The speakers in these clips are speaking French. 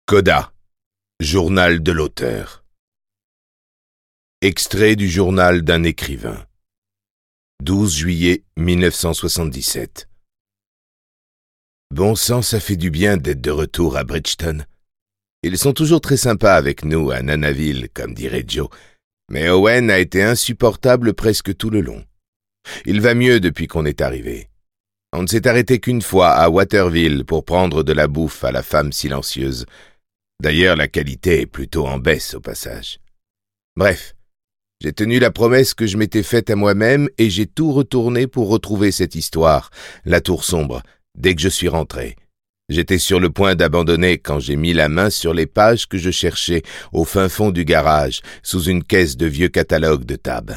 Coda, journal de l'auteur. Extrait du journal d'un écrivain. 12 juillet 1977. Bon sang, ça fait du bien d'être de retour à Bridgeton. Ils sont toujours très sympas avec nous à Nanaville, comme dirait Joe, mais Owen a été insupportable presque tout le long. Il va mieux depuis qu'on est arrivé. On ne s'est arrêté qu'une fois à Waterville pour prendre de la bouffe à la femme silencieuse. D'ailleurs, la qualité est plutôt en baisse au passage. Bref, j'ai tenu la promesse que je m'étais faite à moi-même et j'ai tout retourné pour retrouver cette histoire, la tour sombre, dès que je suis rentré. J'étais sur le point d'abandonner quand j'ai mis la main sur les pages que je cherchais au fin fond du garage, sous une caisse de vieux catalogues de Tab.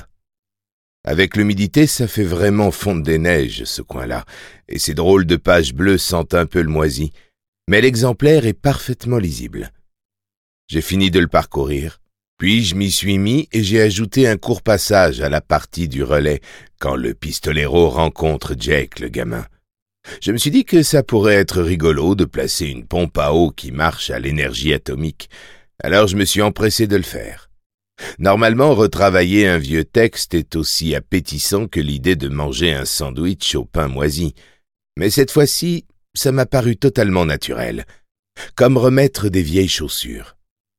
Avec l'humidité, ça fait vraiment fondre des neiges, ce coin-là, et ces drôles de pages bleues sentent un peu le moisi, mais l'exemplaire est parfaitement lisible. J'ai fini de le parcourir, puis je m'y suis mis et j'ai ajouté un court passage à la partie du relais quand le pistolero rencontre Jake, le gamin. Je me suis dit que ça pourrait être rigolo de placer une pompe à eau qui marche à l'énergie atomique, alors je me suis empressé de le faire. Normalement, retravailler un vieux texte est aussi appétissant que l'idée de manger un sandwich au pain moisi, mais cette fois-ci, ça m'a paru totalement naturel, comme remettre des vieilles chaussures.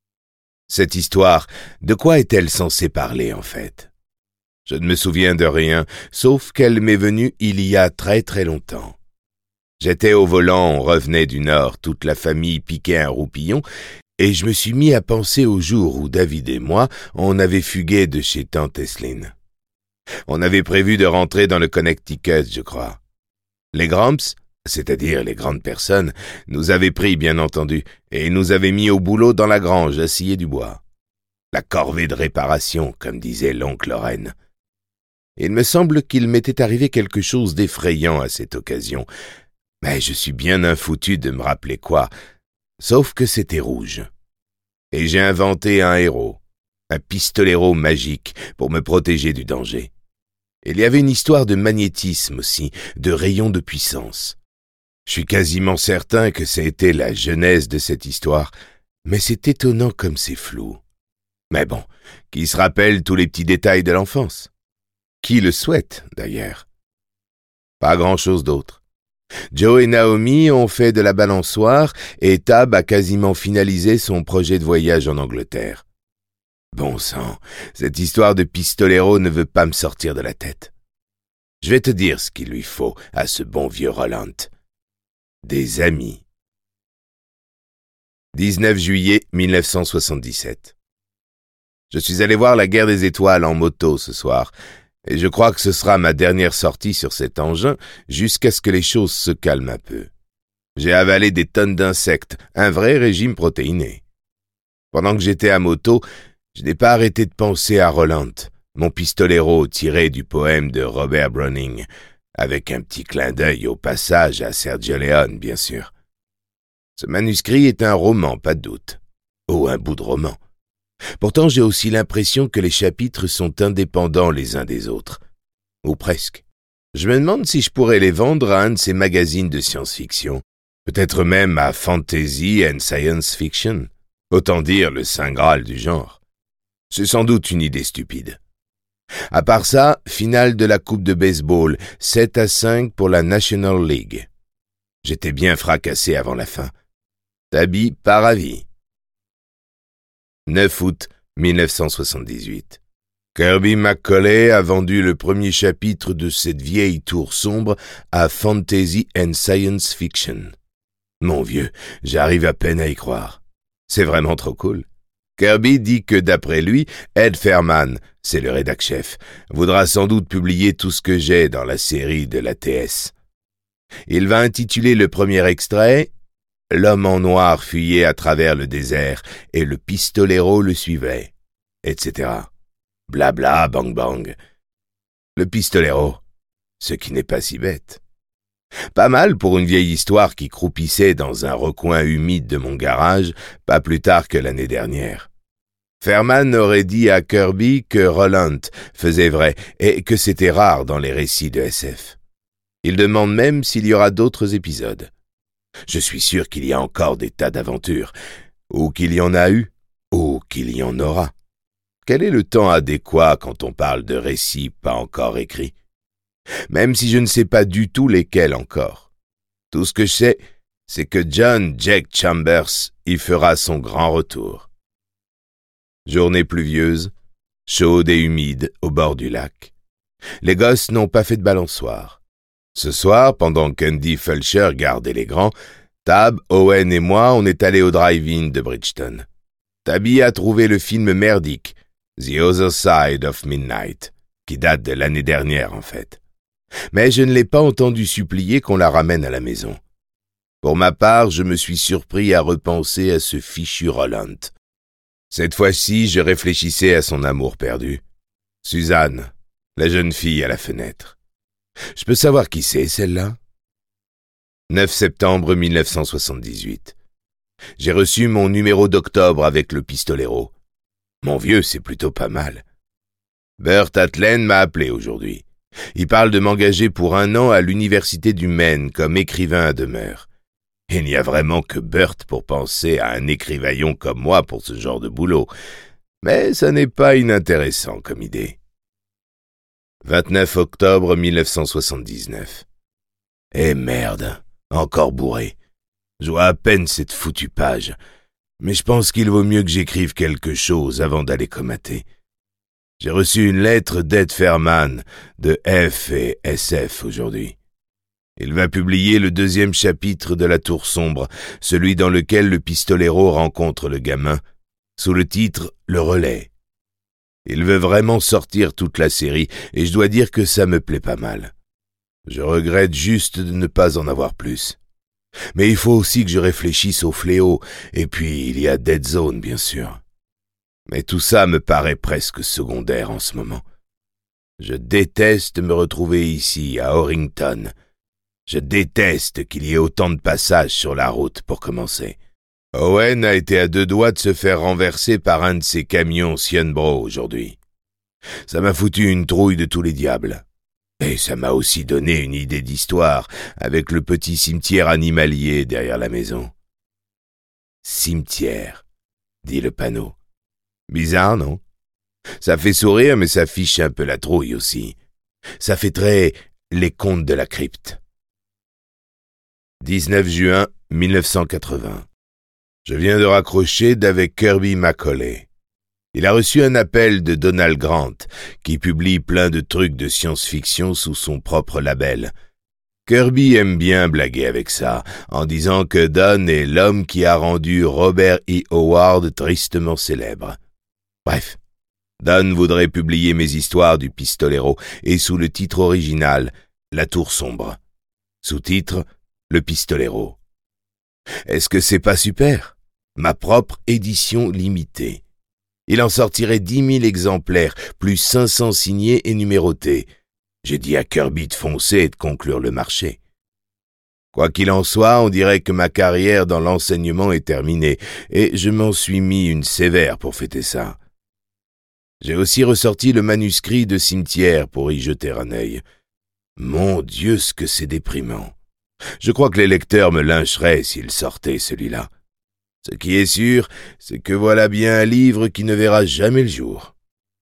Cette histoire, de quoi est-elle censée parler en fait? Je ne me souviens de rien, sauf qu'elle m'est venue il y a très très longtemps. J'étais au volant, on revenait du Nord, toute la famille piquait un roupillon, et je me suis mis à penser au jour où David et moi, on avait fugué de chez tante Esseline. On avait prévu de rentrer dans le Connecticut, je crois. Les Gramps, c'est-à-dire les grandes personnes, nous avaient pris, bien entendu, et nous avaient mis au boulot dans la grange à scier du bois. La corvée de réparation, comme disait l'oncle Lorraine. Il me semble qu'il m'était arrivé quelque chose d'effrayant à cette occasion, mais je suis bien infoutu de me rappeler quoi, sauf que c'était rouge. Et j'ai inventé un héros, un pistolero magique pour me protéger du danger. Il y avait une histoire de magnétisme aussi, de rayons de puissance. Je suis quasiment certain que ça a été la genèse de cette histoire, mais c'est étonnant comme c'est flou. Mais bon, qui se rappelle tous les petits détails de l'enfance? Qui le souhaite, d'ailleurs? Pas grand-chose d'autre. Joe et Naomi ont fait de la balançoire et Tab a quasiment finalisé son projet de voyage en Angleterre. Bon sang, cette histoire de pistolero ne veut pas me sortir de la tête. Je vais te dire ce qu'il lui faut à ce bon vieux Roland. Des amis. 19 juillet 1977. Je suis allé voir la guerre des étoiles en moto ce soir, et je crois que ce sera ma dernière sortie sur cet engin jusqu'à ce que les choses se calment un peu. J'ai avalé des tonnes d'insectes, un vrai régime protéiné. Pendant que j'étais à moto, je n'ai pas arrêté de penser à Roland, mon pistolero tiré du poème de Robert Browning, avec un petit clin d'œil au passage à Sergio Leone, bien sûr. Ce manuscrit est un roman, pas de doute. Oh, un bout de roman. Pourtant, j'ai aussi l'impression que les chapitres sont indépendants les uns des autres. Ou presque. Je me demande si je pourrais les vendre à un de ces magazines de science-fiction. Peut-être même à Fantasy and Science Fiction. Autant dire le saint graal du genre. C'est sans doute une idée stupide. À part ça, finale de la coupe de baseball, 7-5 pour la National League. J'étais bien fracassé avant la fin. Tabby pas ravi. 9 août 1978. Kirby McCauley a vendu le premier chapitre de cette vieille tour sombre à Fantasy and Science Fiction. Mon vieux, j'arrive à peine à y croire. C'est vraiment trop cool. Kirby dit que d'après lui, Ed Ferman, c'est le rédac-chef, voudra sans doute publier tout ce que j'ai dans la série de la TS. Il va intituler le premier extrait « L'homme en noir fuyait à travers le désert et le pistolero le suivait », etc. Blabla, bang bang. Le pistolero, ce qui n'est pas si bête. Pas mal pour une vieille histoire qui croupissait dans un recoin humide de mon garage, pas plus tard que l'année dernière. Ferman aurait dit à Kirby que Roland faisait vrai et que c'était rare dans les récits de SF. Il demande même s'il y aura d'autres épisodes. Je suis sûr qu'il y a encore des tas d'aventures, ou qu'il y en a eu, ou qu'il y en aura. Quel est le temps adéquat quand on parle de récits pas encore écrits? Même si je ne sais pas du tout lesquels encore. Tout ce que je sais, c'est que John Jack Chambers y fera son grand retour. Journée pluvieuse, chaude et humide au bord du lac. Les gosses n'ont pas fait de balançoire. Ce soir, pendant qu'Andy Fulcher gardait les grands, Tab, Owen et moi, on est allés au drive-in de Bridgeton. Tabby a trouvé le film merdique, The Other Side of Midnight, qui date de l'année dernière en fait. Mais je ne l'ai pas entendu supplier qu'on la ramène à la maison. Pour ma part, je me suis surpris à repenser à ce fichu Roland. Cette fois-ci, je réfléchissais à son amour perdu. Suzanne, la jeune fille à la fenêtre. Je peux savoir qui c'est, celle-là? 9 septembre 1978. J'ai reçu mon numéro d'octobre avec le Pistolero. Mon vieux, c'est plutôt pas mal. Burt Atlen m'a appelé aujourd'hui. Il parle de m'engager pour 1 an à l'université du Maine comme écrivain à demeure. Il n'y a vraiment que Burt pour penser à un écrivaillon comme moi pour ce genre de boulot. Mais ça n'est pas inintéressant comme idée. 29 octobre 1979. Eh merde, encore bourré. Je vois à peine cette foutue page. Mais je pense qu'il vaut mieux que j'écrive quelque chose avant d'aller comater. J'ai reçu une lettre d'Ed Fairman de F et SF aujourd'hui. Il va publier le 2e chapitre de La Tour Sombre, celui dans lequel le Pistolero rencontre le gamin, sous le titre « Le relais ». Il veut vraiment sortir toute la série, et je dois dire que ça me plaît pas mal. Je regrette juste de ne pas en avoir plus. Mais il faut aussi que je réfléchisse au fléau, et puis il y a Dead Zone, bien sûr. Mais tout ça me paraît presque secondaire en ce moment. Je déteste me retrouver ici, à Orrington. Je déteste qu'il y ait autant de passages sur la route, pour commencer. Owen a été à 2 doigts de se faire renverser par un de ses camions Sionbro aujourd'hui. Ça m'a foutu une trouille de tous les diables. Et ça m'a aussi donné une idée d'histoire, avec le petit cimetière animalier derrière la maison. Cimetière, dit le panneau. Bizarre, non? Ça fait sourire, mais ça fiche un peu la trouille aussi. Ça fait très les contes de la crypte. 19 juin 1980. Je viens de raccrocher d'avec Kirby Macaulay. Il a reçu un appel de Donald Grant, qui publie plein de trucs de science-fiction sous son propre label. Kirby aime bien blaguer avec ça, en disant que Don est l'homme qui a rendu Robert E. Howard tristement célèbre. Bref, Don voudrait publier mes histoires du Pistolero, et sous le titre original, La Tour Sombre. Sous-titre, Le Pistolero. Est-ce que c'est pas super? Ma propre édition limitée. Il en sortirait 10 000 exemplaires, plus 500 signés et numérotés. J'ai dit à Kirby de foncer et de conclure le marché. Quoi qu'il en soit, on dirait que ma carrière dans l'enseignement est terminée, et je m'en suis mis une sévère pour fêter ça. J'ai aussi ressorti le manuscrit de Cimetière pour y jeter un œil. Mon Dieu, ce que c'est déprimant. Je crois que les lecteurs me lyncheraient s'ils sortaient celui-là. Ce qui est sûr, c'est que voilà bien un livre qui ne verra jamais le jour.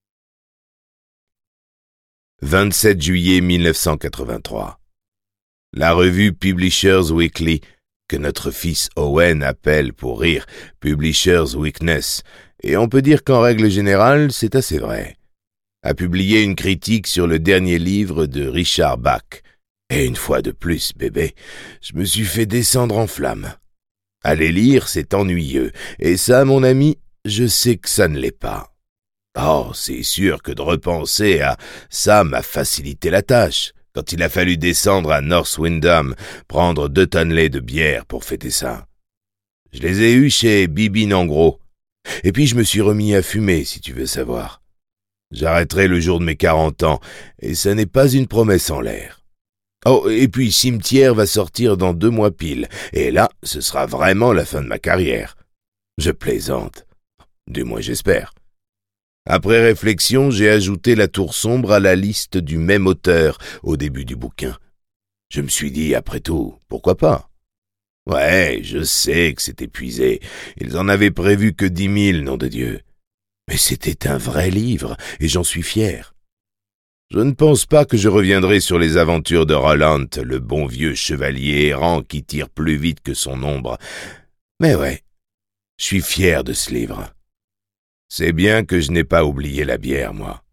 27 juillet 1983. La revue Publishers Weekly, que notre fils Owen appelle pour rire Publishers Weakness, et on peut dire qu'en règle générale, c'est assez vrai, a publié une critique sur le dernier livre de Richard Bach. Et une fois de plus, bébé, je me suis fait descendre en flammes. Aller lire, c'est ennuyeux, et ça, mon ami, je sais que ça ne l'est pas. Oh, c'est sûr que de repenser à ça m'a facilité la tâche, quand il a fallu descendre à North Windham, prendre 2 tonnes de bière pour fêter ça. Je les ai eus chez Bibin en gros, et puis je me suis remis à fumer, si tu veux savoir. J'arrêterai le jour de mes 40 ans, et ça n'est pas une promesse en l'air. Oh, et puis Cimetière va sortir dans 2 mois pile, et là, ce sera vraiment la fin de ma carrière. Je plaisante. Du moins j'espère. Après réflexion, j'ai ajouté La Tour Sombre à la liste du même auteur au début du bouquin. Je me suis dit, après tout, pourquoi pas? Ouais, je sais que c'est épuisé. Ils en avaient prévu que 10 000, nom de Dieu. Mais c'était un vrai livre, et j'en suis fier. Je ne pense pas que je reviendrai sur les aventures de Roland, le bon vieux chevalier errant qui tire plus vite que son ombre. Mais ouais, je suis fier de ce livre. C'est bien que je n'ai pas oublié la bière, moi.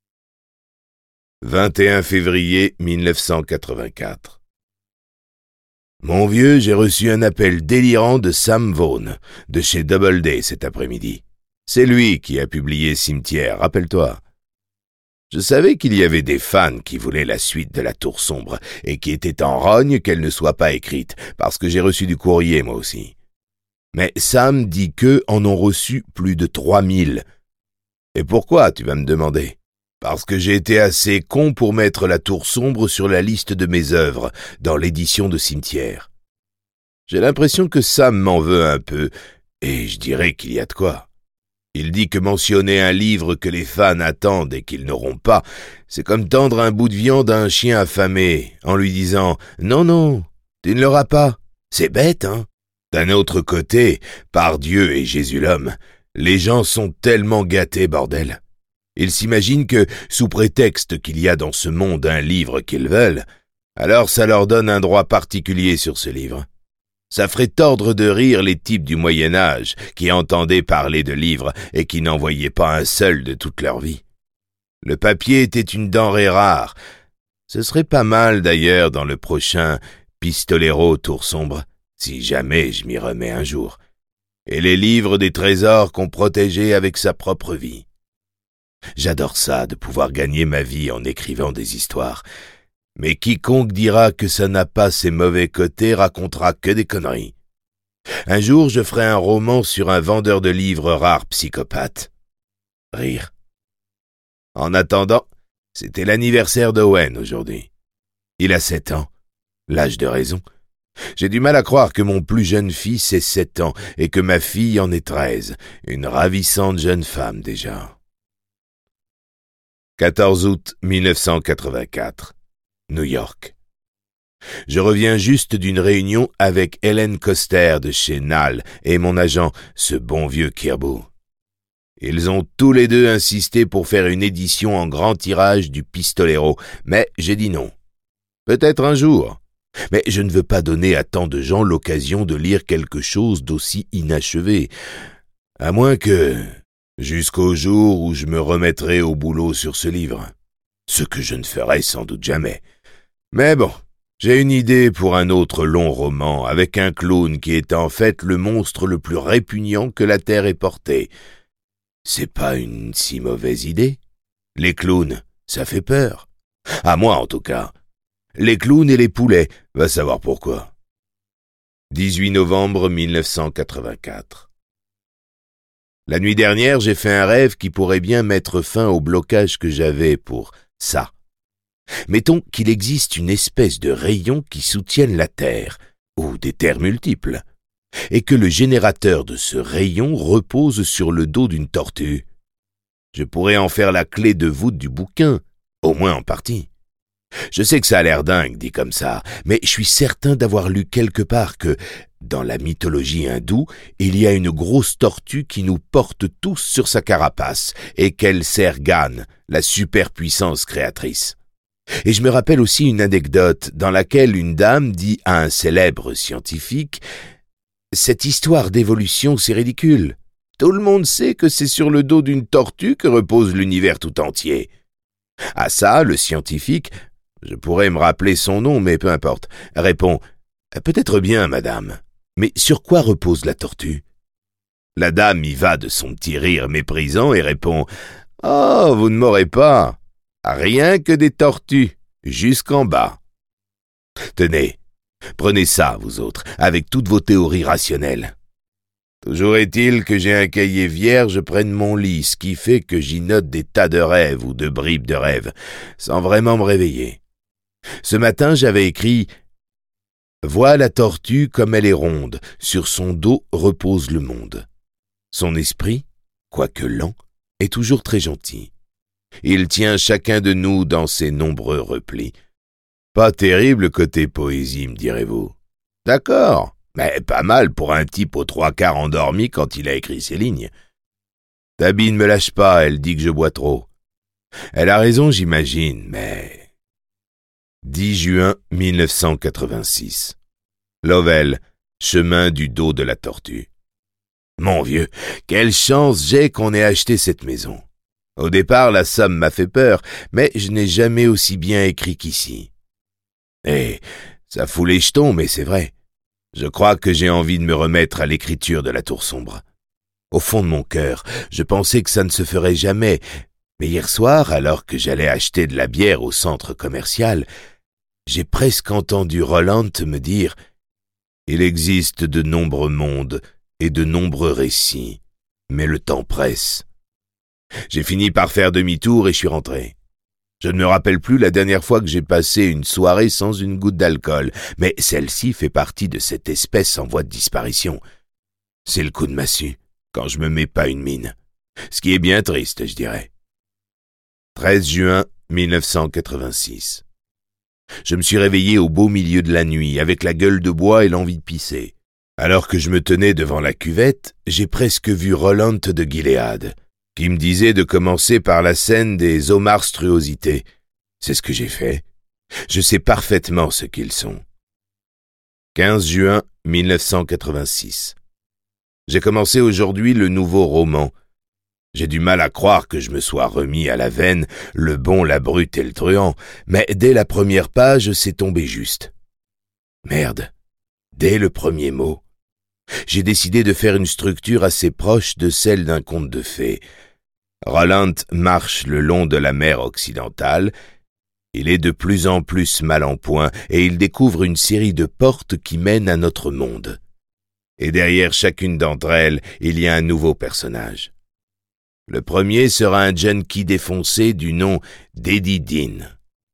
21 février 1984. Mon vieux, j'ai reçu un appel délirant de Sam Vaughan, de chez Doubleday cet après-midi. C'est lui qui a publié Cimetière, rappelle-toi. Je savais qu'il y avait des fans qui voulaient la suite de La Tour Sombre et qui étaient en rogne qu'elle ne soit pas écrite, parce que j'ai reçu du courrier moi aussi. Mais Sam dit qu'eux en ont reçu plus de 3000. Et pourquoi, tu vas me demander? Parce que j'ai été assez con pour mettre La Tour Sombre sur la liste de mes œuvres, dans l'édition de Cimetière. J'ai l'impression que Sam m'en veut un peu, et je dirais qu'il y a de quoi. Il dit que mentionner un livre que les fans attendent et qu'ils n'auront pas, c'est comme tendre un bout de viande à un chien affamé, en lui disant « Non, non, tu ne l'auras pas. C'est bête, hein ?» D'un autre côté, par Dieu et Jésus l'homme, les gens sont tellement gâtés, bordel. Ils s'imaginent que, sous prétexte qu'il y a dans ce monde un livre qu'ils veulent, alors ça leur donne un droit particulier sur ce livre. Ça ferait tordre de rire les types du Moyen-Âge qui entendaient parler de livres et qui n'en voyaient pas un seul de toute leur vie. Le papier était une denrée rare. Ce serait pas mal d'ailleurs dans le prochain Pistolero Tour Sombre, si jamais je m'y remets un jour. Et les livres des trésors qu'on protégeait avec sa propre vie. J'adore ça, de pouvoir gagner ma vie en écrivant des histoires. Mais quiconque dira que ça n'a pas ses mauvais côtés racontera que des conneries. Un jour, je ferai un roman sur un vendeur de livres rares psychopathe. Rire. En attendant, c'était l'anniversaire d'Owen aujourd'hui. Il a 7 ans, l'âge de raison. J'ai du mal à croire que mon plus jeune fils ait 7 ans et que ma fille en ait 13, une ravissante jeune femme déjà. 14 août 1984. New York. Je reviens juste d'une réunion avec Helen Coster de chez Nall et mon agent, ce bon vieux Kirby. Ils ont tous les deux insisté pour faire une édition en grand tirage du Pistolero, mais j'ai dit non. Peut-être un jour, mais je ne veux pas donner à tant de gens l'occasion de lire quelque chose d'aussi inachevé, à moins que, jusqu'au jour où je me remettrai au boulot sur ce livre, ce que je ne ferai sans doute jamais. Mais bon, j'ai une idée pour un autre long roman avec un clown qui est en fait le monstre le plus répugnant que la Terre ait porté. C'est pas une si mauvaise idée. Les clowns, ça fait peur. À moi en tout cas. Les clowns et les poulets, va savoir pourquoi. 18 novembre 1984. La nuit dernière, j'ai fait un rêve qui pourrait bien mettre fin au blocage que j'avais pour ça. Mettons qu'il existe une espèce de rayon qui soutienne la Terre, ou des terres multiples, et que le générateur de ce rayon repose sur le dos d'une tortue. Je pourrais en faire la clé de voûte du bouquin, au moins en partie. Je sais que ça a l'air dingue dit comme ça, mais je suis certain d'avoir lu quelque part que, dans la mythologie hindoue, il y a une grosse tortue qui nous porte tous sur sa carapace, et qu'elle sert Gan, la superpuissance créatrice. Et je me rappelle aussi une anecdote dans laquelle une dame dit à un célèbre scientifique « Cette histoire d'évolution, c'est ridicule. Tout le monde sait que c'est sur le dos d'une tortue que repose l'univers tout entier. » À ça, le scientifique, je pourrais me rappeler son nom, mais peu importe, répond « Peut-être bien, madame, mais sur quoi repose la tortue ?» La dame y va de son petit rire méprisant et répond « Oh, vous ne m'aurez pas. Rien que des tortues, jusqu'en bas. » Tenez, prenez ça, vous autres, avec toutes vos théories rationnelles. Toujours est-il que j'ai un cahier vierge près de mon lit, ce qui fait que j'y note des tas de rêves ou de bribes de rêves, sans vraiment me réveiller. Ce matin, j'avais écrit « Vois la tortue comme elle est ronde, sur son dos repose le monde. Son esprit, quoique lent, est toujours très gentil. Il tient chacun de nous dans ses nombreux replis. » Pas terrible côté poésie, me direz-vous. D'accord, Mais pas mal pour un type aux 3/4 endormi quand il a écrit ces lignes. Tabby ne me lâche pas, elle dit que je bois trop. Elle a raison, j'imagine, mais... 10 juin 1986. Lovell, chemin du dos de la tortue. Mon vieux, quelle chance j'ai qu'on ait acheté cette maison. Au départ, la somme m'a fait peur, mais je n'ai jamais aussi bien écrit qu'ici. Et ça fout les jetons, mais c'est vrai. Je crois que j'ai envie de me remettre à l'écriture de La Tour Sombre. Au fond de mon cœur, je pensais que ça ne se ferait jamais, mais hier soir, alors que j'allais acheter de la bière au centre commercial, j'ai presque entendu Roland me dire « Il existe de nombreux mondes et de nombreux récits, mais le temps presse. » J'ai fini par faire demi-tour et je suis rentré. Je ne me rappelle plus la dernière fois que j'ai passé une soirée sans une goutte d'alcool, mais celle-ci fait partie de cette espèce en voie de disparition. C'est le coup de massue, quand je me mets pas une mine. Ce qui est bien triste, je dirais. 13 juin 1986. Je me suis réveillé au beau milieu de la nuit, avec la gueule de bois et l'envie de pisser. Alors que je me tenais devant la cuvette, j'ai presque vu Roland de Gilead, qui me disait de commencer par la scène des homarstruosités. C'est ce que j'ai fait. Je sais parfaitement ce qu'ils sont. 15 juin 1986. J'ai commencé aujourd'hui le nouveau roman. J'ai du mal à croire que je me sois remis à la veine, le bon, la brute et le truand, mais dès la première page, c'est tombé juste. Merde, dès le premier mot. J'ai décidé de faire une structure assez proche de celle d'un conte de fées. Roland marche le long de la mer occidentale. Il est de plus en plus mal en point et il découvre une série de portes qui mènent à notre monde. Et derrière chacune d'entre elles, il y a un nouveau personnage. Le premier sera un junkie défoncé du nom d'Eddie Dean.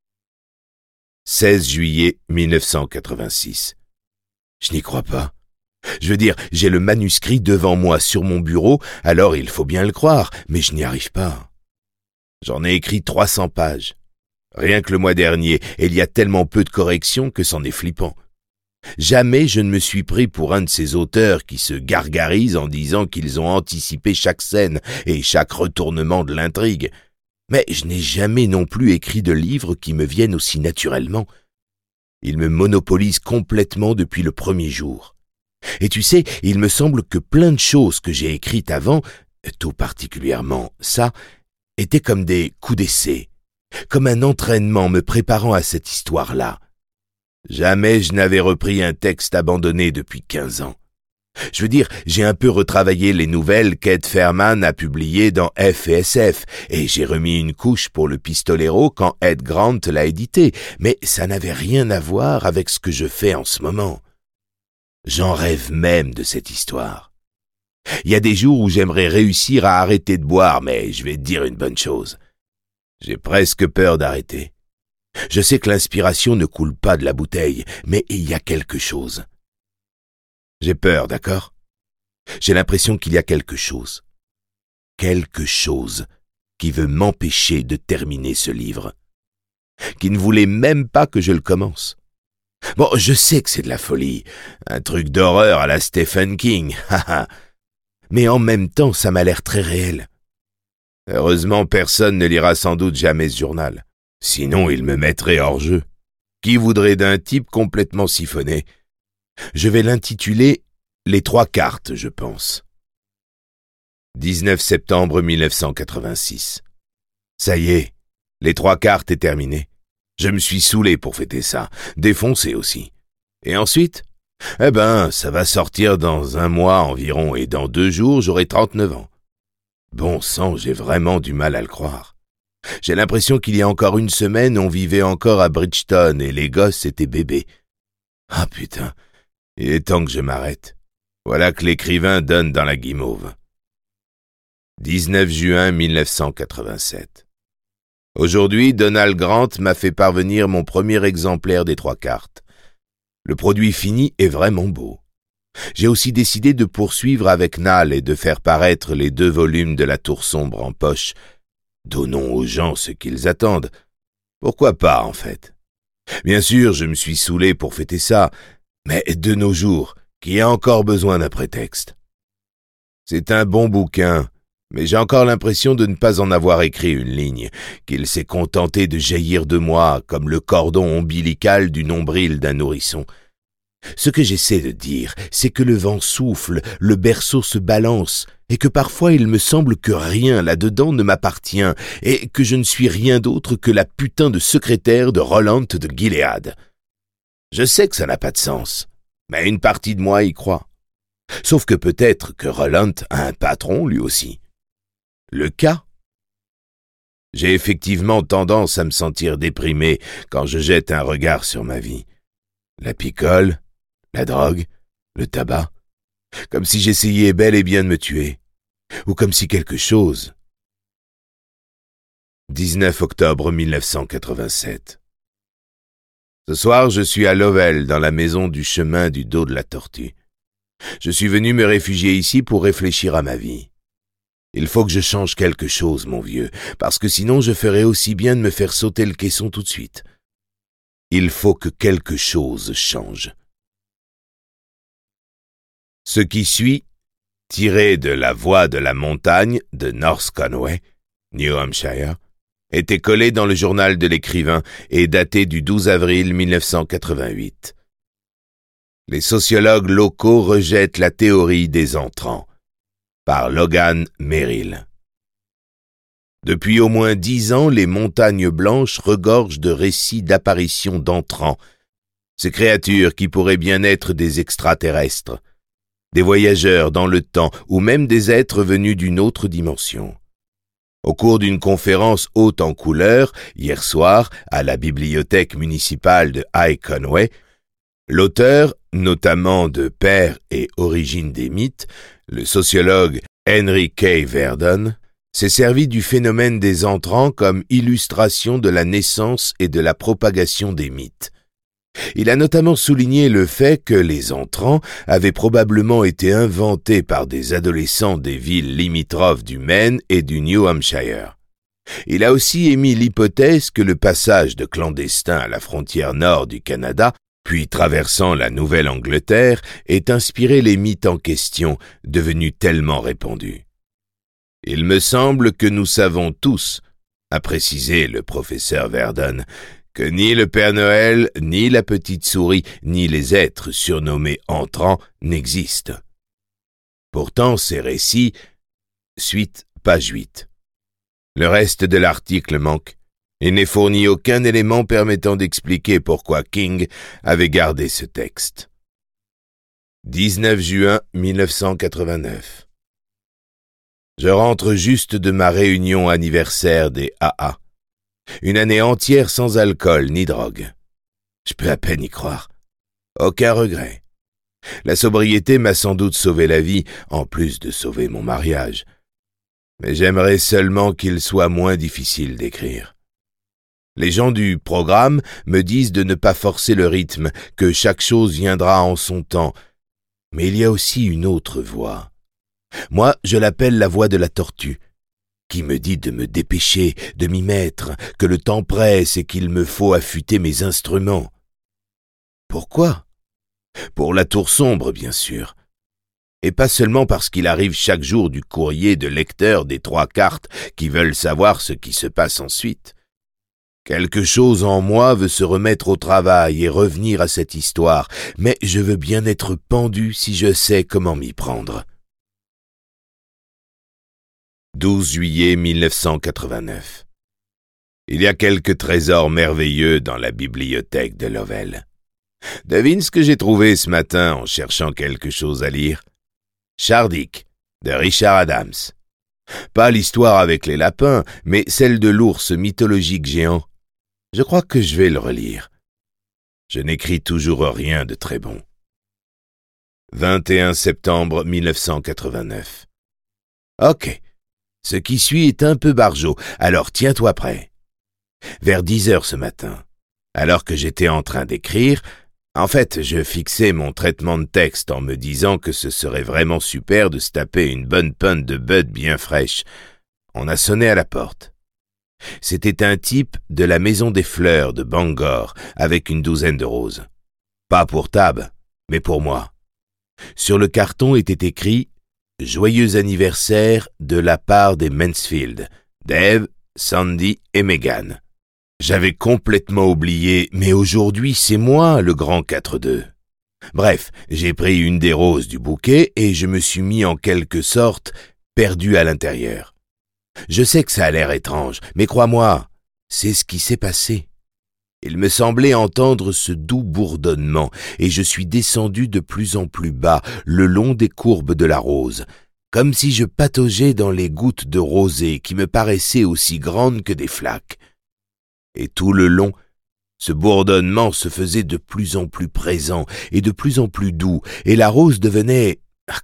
16 juillet 1986. Je n'y crois pas. Je veux dire, j'ai le manuscrit devant moi sur mon bureau, alors il faut bien le croire, mais je n'y arrive pas. J'en ai écrit 300 pages. Rien que le mois dernier, et il y a tellement peu de corrections que c'en est flippant. Jamais je ne me suis pris pour un de ces auteurs qui se gargarisent en disant qu'ils ont anticipé chaque scène et chaque retournement de l'intrigue. Mais je n'ai jamais non plus écrit de livres qui me viennent aussi naturellement. Ils me monopolisent complètement depuis le premier jour. Et tu sais, il me semble que plein de choses que j'ai écrites avant, tout particulièrement ça, étaient comme des coups d'essai, comme un entraînement me préparant à cette histoire-là. Jamais je n'avais repris un texte abandonné depuis 15 ans. Je veux dire, j'ai un peu retravaillé les nouvelles qu'Ed Fairman a publiées dans F et SF, et j'ai remis une couche pour le Pistolero quand Ed Grant l'a édité, mais ça n'avait rien à voir avec ce que je fais en ce moment. J'en rêve même de cette histoire. Il y a des jours où j'aimerais réussir à arrêter de boire, mais je vais te dire une bonne chose. J'ai presque peur d'arrêter. Je sais que l'inspiration ne coule pas de la bouteille, mais il y a quelque chose. J'ai peur, d'accord? J'ai l'impression qu'il y a quelque chose. Quelque chose qui veut m'empêcher de terminer ce livre. Qui ne voulait même pas que je le commence. Bon, je sais que c'est de la folie, un truc d'horreur à la Stephen King, haha. Mais en même temps, ça m'a l'air très réel. Heureusement, personne ne lira sans doute jamais ce journal. Sinon, il me mettrait hors jeu. Qui voudrait d'un type complètement siphonné? Je vais l'intituler « Les 3 cartes », je pense. 19 septembre 1986. Ça y est, les 3 cartes est terminé. Je me suis saoulé pour fêter ça, défoncé aussi. Et ensuite? Eh ben, ça va sortir dans 1 mois environ, et dans 2 jours, j'aurai 39 ans. Bon sang, j'ai vraiment du mal à le croire. J'ai l'impression qu'il y a encore 1 semaine, on vivait encore à Bridgeton, et les gosses étaient bébés. Ah putain, il est temps que je m'arrête. Voilà que l'écrivain donne dans la guimauve. 19 juin 1987. Aujourd'hui, Donald Grant m'a fait parvenir mon premier exemplaire des 3 cartes. Le produit fini est vraiment beau. J'ai aussi décidé de poursuivre avec Nall et de faire paraître les 2 volumes de La Tour Sombre en poche. Donnons aux gens ce qu'ils attendent. Pourquoi pas, en fait? Bien sûr, je me suis saoulé pour fêter ça, mais de nos jours, qui a encore besoin d'un prétexte. C'est un bon bouquin, mais j'ai encore l'impression de ne pas en avoir écrit une ligne, qu'il s'est contenté de jaillir de moi comme le cordon ombilical du nombril d'un nourrisson. Ce que j'essaie de dire, c'est que le vent souffle, le berceau se balance, et que parfois il me semble que rien là-dedans ne m'appartient, et que je ne suis rien d'autre que la putain de secrétaire de Roland de Gilead. Je sais que ça n'a pas de sens, mais une partie de moi y croit. Sauf que peut-être que Roland a un patron lui aussi. Le cas? J'ai effectivement tendance à me sentir déprimé quand je jette un regard sur ma vie. La picole, la drogue, le tabac, comme si j'essayais bel et bien de me tuer, ou comme si quelque chose... 19 octobre 1987. Ce soir, je suis à Lovell, dans la maison du chemin du dos de la tortue. Je suis venu me réfugier ici pour réfléchir à ma vie. Il faut que je change quelque chose, mon vieux, parce que sinon je ferais aussi bien de me faire sauter le caisson tout de suite. Il faut que quelque chose change. Ce qui suit, tiré de La Voix de la montagne de North Conway, New Hampshire, était collé dans le journal de l'écrivain et daté du 12 avril 1988. Les sociologues locaux rejettent la théorie des entrants, par Logan Merrill. Depuis au moins 10 ans, les montagnes blanches regorgent de récits d'apparitions d'entrants, ces créatures qui pourraient bien être des extraterrestres, des voyageurs dans le temps ou même des êtres venus d'une autre dimension. Au cours d'une conférence haute en couleurs, hier soir, à la bibliothèque municipale de High Conway, l'auteur, notamment de Père et origine des mythes, le sociologue Henry K. Verdon, s'est servi du phénomène des entrants comme illustration de la naissance et de la propagation des mythes. Il a notamment souligné le fait que les entrants avaient probablement été inventés par des adolescents des villes limitrophes du Maine et du New Hampshire. Il a aussi émis l'hypothèse que le passage de clandestins à la frontière nord du Canada, puis traversant la Nouvelle-Angleterre, ait inspiré les mythes en question, devenus tellement répandus. « Il me semble que nous savons tous, » a précisé le professeur Verdon, que ni le Père Noël, ni la petite souris, ni les êtres surnommés entrants n'existent. Pourtant, ces récits... Suite, page 8. Le reste de l'article manque. Il n'est fourni aucun élément permettant d'expliquer pourquoi King avait gardé ce texte. 19 juin 1989. Je rentre juste de ma réunion anniversaire des AA. Une année entière sans alcool ni drogue. Je peux à peine y croire. Aucun regret. La sobriété m'a sans doute sauvé la vie, en plus de sauver mon mariage. Mais j'aimerais seulement qu'il soit moins difficile d'écrire. Les gens du programme me disent de ne pas forcer le rythme, que chaque chose viendra en son temps. Mais il y a aussi une autre voix. Moi, je l'appelle la voix de la tortue, qui me dit de me dépêcher, de m'y mettre, que le temps presse et qu'il me faut affûter mes instruments. Pourquoi? Pour la tour sombre, bien sûr. Et pas seulement parce qu'il arrive chaque jour du courrier de lecteurs des 3 cartes qui veulent savoir ce qui se passe ensuite. Quelque chose en moi veut se remettre au travail et revenir à cette histoire, mais je veux bien être pendu si je sais comment m'y prendre. 12 juillet 1989. Il y a quelques trésors merveilleux dans la bibliothèque de Lovell. Devine ce que j'ai trouvé ce matin en cherchant quelque chose à lire. Shardik, de Richard Adams. Pas l'histoire avec les lapins, mais celle de l'ours mythologique géant. Je crois que je vais le relire. Je n'écris toujours rien de très bon. 21 septembre 1989. Ok. Ce qui suit est un peu barjot, alors tiens-toi prêt. Vers 10 heures ce matin, alors que j'étais en train d'écrire, en fait, je fixais mon traitement de texte en me disant que ce serait vraiment super de se taper une bonne pinte de bud bien fraîche. On a sonné à la porte. C'était un type de la Maison des Fleurs de Bangor, avec une douzaine de roses. Pas pour Tab, mais pour moi. Sur le carton était écrit « Joyeux anniversaire de la part des Mansfield, Dave, Sandy et Megan ». J'avais complètement oublié, mais aujourd'hui c'est moi le grand 4-2. Bref, j'ai pris une des roses du bouquet et je me suis mis en quelque sorte perdu à l'intérieur. Je sais que ça a l'air étrange, mais crois-moi, c'est ce qui s'est passé. Il me semblait entendre ce doux bourdonnement et je suis descendu de plus en plus bas le long des courbes de la rose, comme si je pataugeais dans les gouttes de rosée qui me paraissaient aussi grandes que des flaques. Et tout le long, ce bourdonnement se faisait de plus en plus présent et de plus en plus doux, et la rose devenait,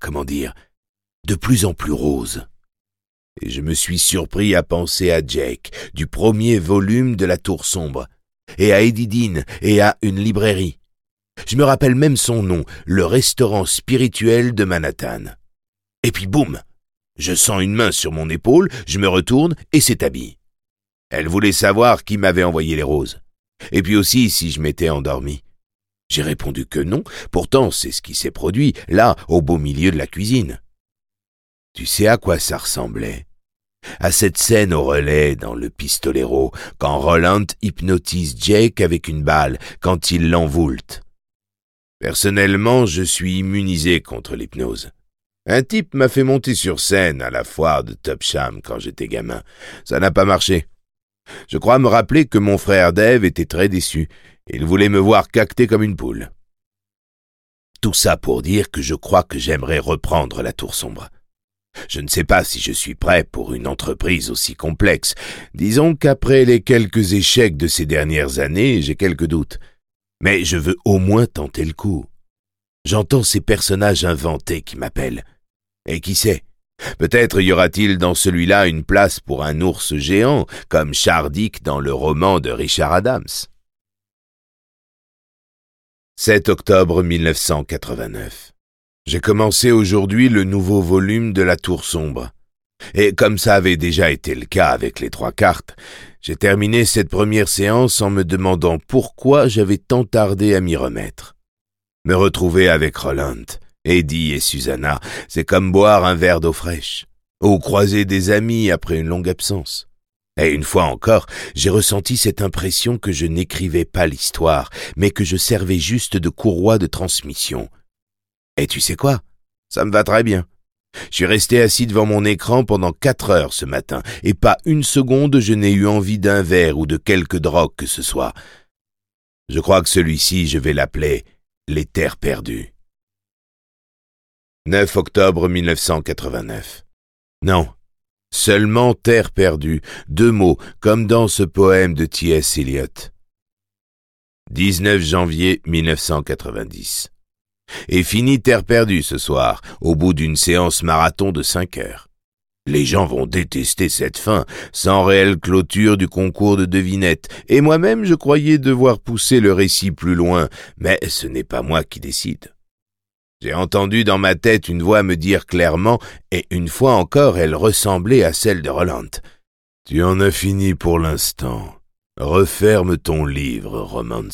de plus en plus rose. Et je me suis surpris à penser à Jake, du premier volume de La Tour Sombre, et à Eddie Dean, et à une librairie. Je me rappelle même son nom, le restaurant spirituel de Manhattan. Et puis boum, je sens une main sur mon épaule, je me retourne et c'est Abby. Elle voulait savoir qui m'avait envoyé les roses. Et puis aussi si je m'étais endormi. J'ai répondu que non, pourtant c'est ce qui s'est produit, là, au beau milieu de la cuisine. Tu sais à quoi ça ressemblait? À cette scène au relais dans le Pistolero, quand Roland hypnotise Jake avec une balle, quand il l'envoulte. Personnellement, je suis immunisé contre l'hypnose. Un type m'a fait monter sur scène à la foire de Topsham quand j'étais gamin. Ça n'a pas marché. Je crois me rappeler que mon frère Dave était très déçu. Il voulait me voir cacter comme une poule. Tout ça pour dire que je crois que j'aimerais reprendre la Tour Sombre. Je ne sais pas si je suis prêt pour une entreprise aussi complexe. Disons qu'après les quelques échecs de ces dernières années, j'ai quelques doutes. Mais je veux au moins tenter le coup. J'entends ces personnages inventés qui m'appellent. Et qui sait? Peut-être y aura-t-il dans celui-là une place pour un ours géant, comme Shardik dans le roman de Richard Adams. 7 octobre 1989. J'ai commencé aujourd'hui le nouveau volume de La Tour Sombre. Et comme ça avait déjà été le cas avec les 3 cartes, j'ai terminé cette première séance en me demandant pourquoi j'avais tant tardé à m'y remettre. Me retrouver avec Roland, Eddie et Susanna, c'est comme boire un verre d'eau fraîche, ou croiser des amis après une longue absence. Et une fois encore, j'ai ressenti cette impression que je n'écrivais pas l'histoire, mais que je servais juste de courroie de transmission. Et tu sais quoi? Ça me va très bien. Je suis resté assis devant mon écran pendant 4 heures ce matin, et pas une seconde je n'ai eu envie d'un verre ou de quelque drogue que ce soit. Je crois que celui-ci, je vais l'appeler « Les Terres perdues ». 9 octobre 1989. Non, seulement Terre perdue, 2 mots, comme dans ce poème de T.S. Eliot. 19 janvier 1990. Et fini Terre perdue ce soir, au bout d'une séance marathon de 5 heures. Les gens vont détester cette fin, sans réelle clôture du concours de devinettes, et moi-même je croyais devoir pousser le récit plus loin, mais ce n'est pas moi qui décide. J'ai entendu dans ma tête une voix me dire clairement, et une fois encore elle ressemblait à celle de Roland. « Tu en as fini pour l'instant. Referme ton livre, romancero. »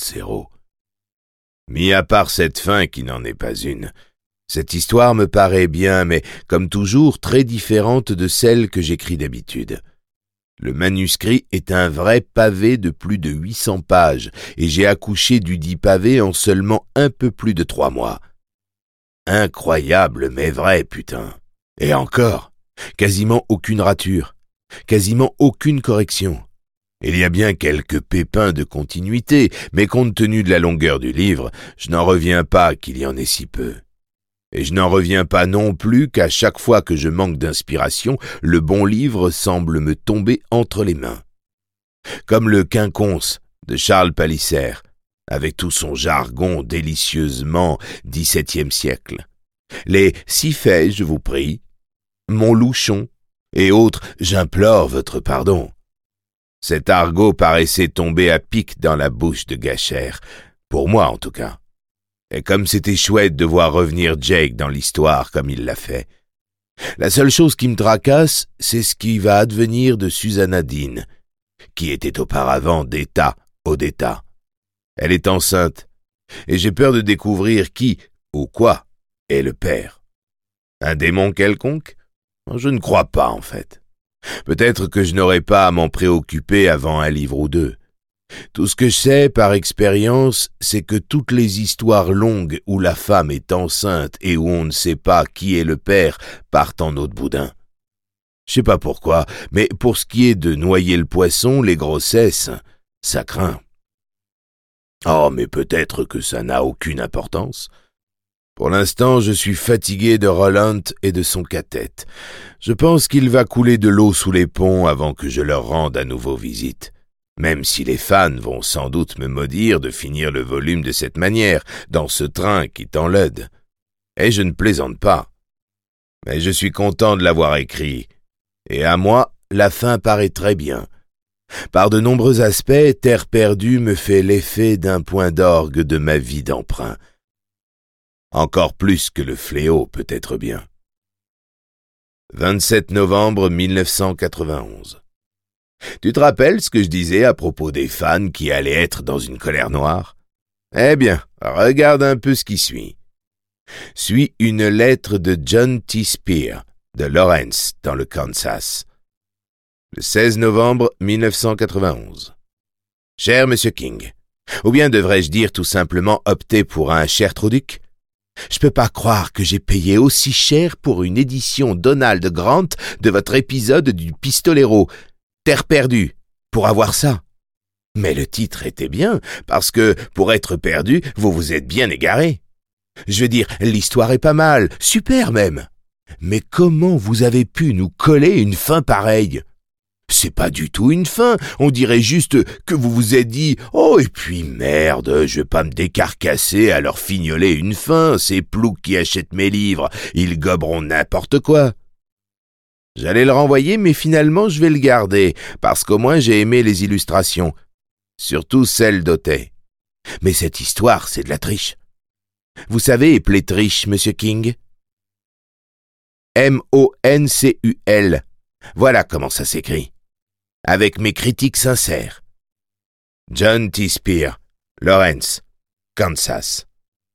Mis à part cette fin qui n'en est pas une, cette histoire me paraît bien, mais comme toujours très différente de celle que j'écris d'habitude. Le manuscrit est un vrai pavé de plus de 800 pages, et j'ai accouché du dit pavé en seulement un peu plus de 3 mois. Incroyable mais vrai, putain. Et encore, quasiment aucune rature, quasiment aucune correction. Il y a bien quelques pépins de continuité, mais compte tenu de la longueur du livre, je n'en reviens pas qu'il y en ait si peu. Et je n'en reviens pas non plus qu'à chaque fois que je manque d'inspiration, le bon livre semble me tomber entre les mains. Comme le Quinconce de Charles Palissère, avec tout son jargon délicieusement XVIIe siècle. Les « si fait, je vous prie »,« mon louchon » et autres « j'implore votre pardon ». Cet argot paraissait tomber à pic dans la bouche de Gachère, pour moi en tout cas. Et comme c'était chouette de voir revenir Jake dans l'histoire comme il l'a fait. La seule chose qui me tracasse, c'est ce qui va advenir de Susanna Dean, qui était auparavant d'État Odetta. Elle est enceinte, et j'ai peur de découvrir qui ou quoi est le père? Un démon quelconque? Je ne crois pas, en fait. Peut-être que je n'aurai pas à m'en préoccuper avant un livre ou deux. Tout ce que je sais par expérience, c'est que toutes les histoires longues où la femme est enceinte et où on ne sait pas qui est le père partent en eau de boudin. Je sais pas pourquoi, mais pour ce qui est de noyer le poisson, les grossesses, ça craint. Oh, mais peut-être que ça n'a aucune importance. Pour l'instant, je suis fatigué de Roland et de son cathète. Je pense qu'il va couler de l'eau sous les ponts avant que je leur rende à nouveau visite. Même si les fans vont sans doute me maudire de finir le volume de cette manière, dans ce train qui t'enlaide. Et je ne plaisante pas. Mais je suis content de l'avoir écrit. Et à moi, la fin paraît très bien. Par de nombreux aspects, Terre perdue me fait l'effet d'un point d'orgue de ma vie d'emprunt. Encore plus que le fléau, peut-être bien. 27 novembre 1991. Tu te rappelles ce que je disais à propos des fans qui allaient être dans une colère noire? Eh bien, regarde un peu ce qui suit. Suit une lettre de John T. Spear, de Lawrence, dans le Kansas. Le 16 novembre 1991. Cher Monsieur King, ou bien devrais-je dire tout simplement opter pour un cher Trouduc? Je peux pas croire que j'ai payé aussi cher pour une édition Donald Grant de votre épisode du Pistolero, Terre perdue, pour avoir ça. Mais le titre était bien, parce que, pour être perdu, vous vous êtes bien égaré. Je veux dire, l'histoire est pas mal, super même. Mais comment vous avez pu nous coller une fin pareille? C'est pas du tout une fin, on dirait juste que vous vous êtes dit « Oh, et puis merde, je vais pas me décarcasser à leur fignoler une fin, ces ploucs qui achètent mes livres, ils goberont n'importe quoi. » J'allais le renvoyer, mais finalement je vais le garder, parce qu'au moins j'ai aimé les illustrations, surtout celles d'Otey. Mais cette histoire, c'est de la triche. Vous savez épeler triche, Monsieur King? M-O-N-C-U-L. Voilà comment ça s'écrit. Avec mes critiques sincères. John T. Spear, Lawrence, Kansas.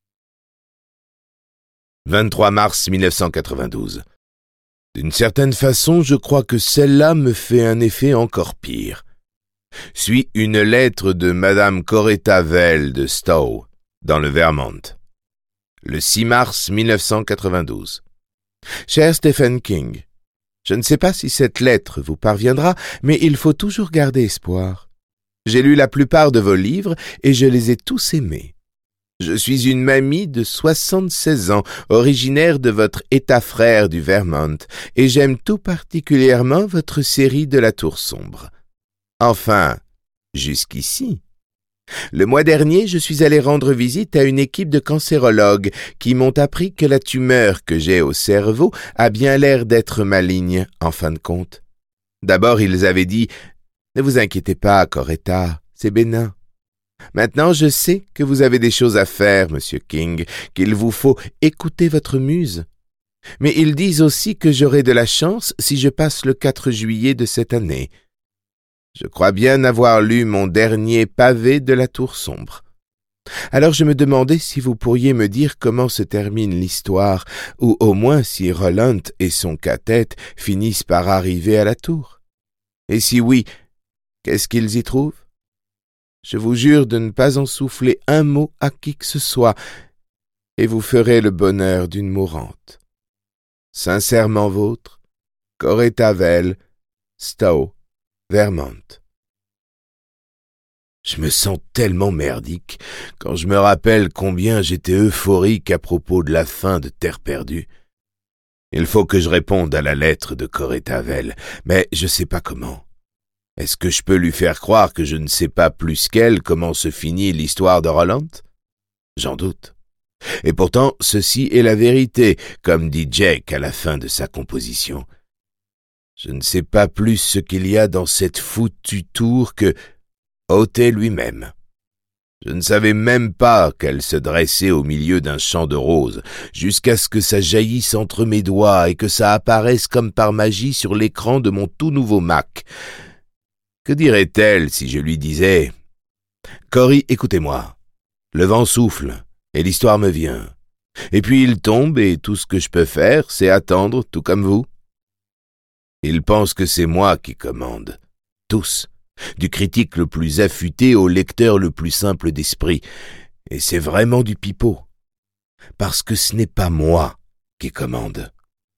23 mars 1992. D'une certaine façon, je crois que celle-là me fait un effet encore pire. Suit une lettre de Madame Coretta Vell de Stowe, dans le Vermont. Le 6 mars 1992. Cher Stephen King, je ne sais pas si cette lettre vous parviendra, mais il faut toujours garder espoir. J'ai lu la plupart de vos livres et je les ai tous aimés. Je suis une mamie de 76 ans, originaire de votre État frère du Vermont, et j'aime tout particulièrement votre série de la Tour sombre. Enfin, jusqu'ici. Le mois dernier, je suis allé rendre visite à une équipe de cancérologues qui m'ont appris que la tumeur que j'ai au cerveau a bien l'air d'être maligne, en fin de compte. D'abord, ils avaient dit « Ne vous inquiétez pas, Coretta, c'est bénin. » Maintenant, je sais que vous avez des choses à faire, Monsieur King, qu'il vous faut écouter votre muse. Mais ils disent aussi que j'aurai de la chance si je passe le 4 juillet de cette année. Je crois bien avoir lu mon dernier pavé de la Tour sombre. Alors je me demandais si vous pourriez me dire comment se termine l'histoire, ou au moins si Roland et son cathète finissent par arriver à la tour. Et si oui, qu'est-ce qu'ils y trouvent? Je vous jure de ne pas en souffler un mot à qui que ce soit, et vous ferez le bonheur d'une mourante. Sincèrement vôtre, Coretta Vell, Stowe, Vermont. Je me sens tellement merdique quand je me rappelle combien j'étais euphorique à propos de la fin de Terre perdue. Il faut que je réponde à la lettre de Coretta Vell, mais je sais pas comment. Est-ce que je peux lui faire croire que je ne sais pas plus qu'elle comment se finit l'histoire de Roland? J'en doute. Et pourtant, ceci est la vérité, comme dit Jake à la fin de sa composition. Je ne sais pas plus ce qu'il y a dans cette foutue tour que Otey lui-même. Je ne savais même pas qu'elle se dressait au milieu d'un champ de roses, jusqu'à ce que ça jaillisse entre mes doigts et que ça apparaisse comme par magie sur l'écran de mon tout nouveau Mac. Que dirait-elle si je lui disais « Cory, écoutez-moi. Le vent souffle et l'histoire me vient. Et puis il tombe et tout ce que je peux faire, c'est attendre, tout comme vous. Ils pensent que c'est moi qui commande. Tous. Du critique le plus affûté au lecteur le plus simple d'esprit. Et c'est vraiment du pipeau. Parce que ce n'est pas moi qui commande.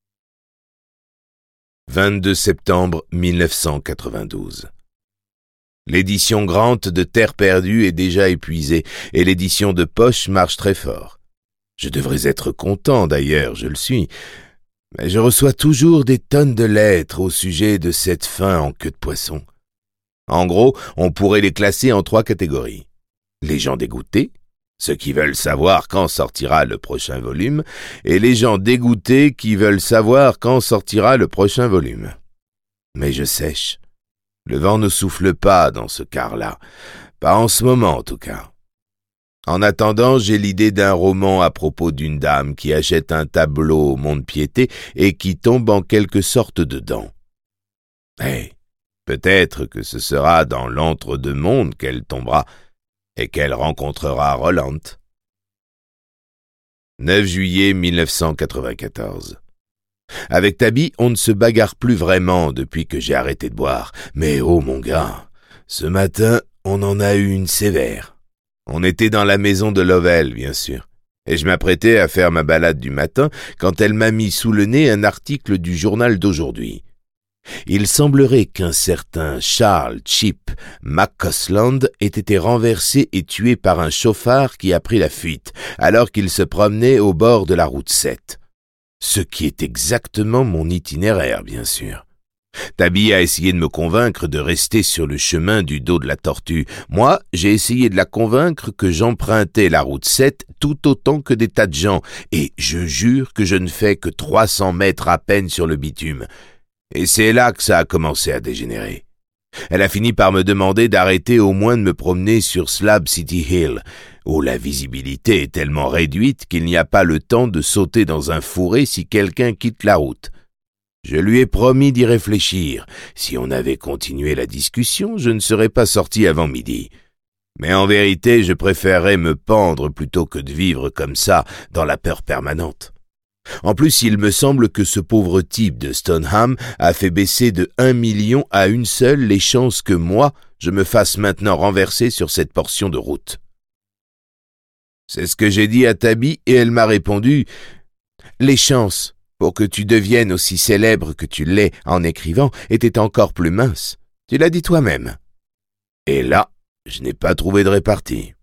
22 septembre 1992. L'édition Grant de Terre perdue est déjà épuisée et l'édition de poche marche très fort. Je devrais être content d'ailleurs, je le suis, mais je reçois toujours des tonnes de lettres au sujet de cette fin en queue de poisson. En gros, on pourrait les classer en 3 catégories. Les gens dégoûtés, ceux qui veulent savoir quand sortira le prochain volume, et les gens dégoûtés qui veulent savoir quand sortira le prochain volume. Mais je sèche. Le vent ne souffle pas dans ce quart-là, pas en ce moment en tout cas. En attendant, j'ai l'idée d'un roman à propos d'une dame qui achète un tableau au mont-de-piété et qui tombe en quelque sorte dedans. Peut-être que ce sera dans l'entre-deux-mondes qu'elle tombera et qu'elle rencontrera Roland. 9 juillet 1994. Avec Tabby, on ne se bagarre plus vraiment depuis que j'ai arrêté de boire. Mais oh mon gars, ce matin, on en a eu une sévère. On était dans la maison de Lovell, bien sûr, et je m'apprêtais à faire ma balade du matin quand elle m'a mis sous le nez un article du journal d'aujourd'hui. Il semblerait qu'un certain Charles Chip McCausland ait été renversé et tué par un chauffard qui a pris la fuite, alors qu'il se promenait au bord de la route 7. Ce qui est exactement mon itinéraire, bien sûr. Tabby a essayé de me convaincre de rester sur le chemin du dos de la tortue. Moi, j'ai essayé de la convaincre que j'empruntais la route 7 tout autant que des tas de gens, et je jure que je ne fais que 300 mètres à peine sur le bitume. Et c'est là que ça a commencé à dégénérer. Elle a fini par me demander d'arrêter au moins de me promener sur Slab City Hill, où la visibilité est tellement réduite qu'il n'y a pas le temps de sauter dans un fourré si quelqu'un quitte la route. Je lui ai promis d'y réfléchir. Si on avait continué la discussion, je ne serais pas sorti avant midi. Mais en vérité, je préférerais me pendre plutôt que de vivre comme ça, dans la peur permanente. En plus, il me semble que ce pauvre type de Stoneham a fait baisser de 1 million à une seule les chances que moi, je me fasse maintenant renverser sur cette portion de route. C'est ce que j'ai dit à Tabby et elle m'a répondu « Les chances, pour que tu deviennes aussi célèbre que tu l'es en écrivant, étaient encore plus minces. Tu l'as dit toi-même. » Et là, je n'ai pas trouvé de répartie.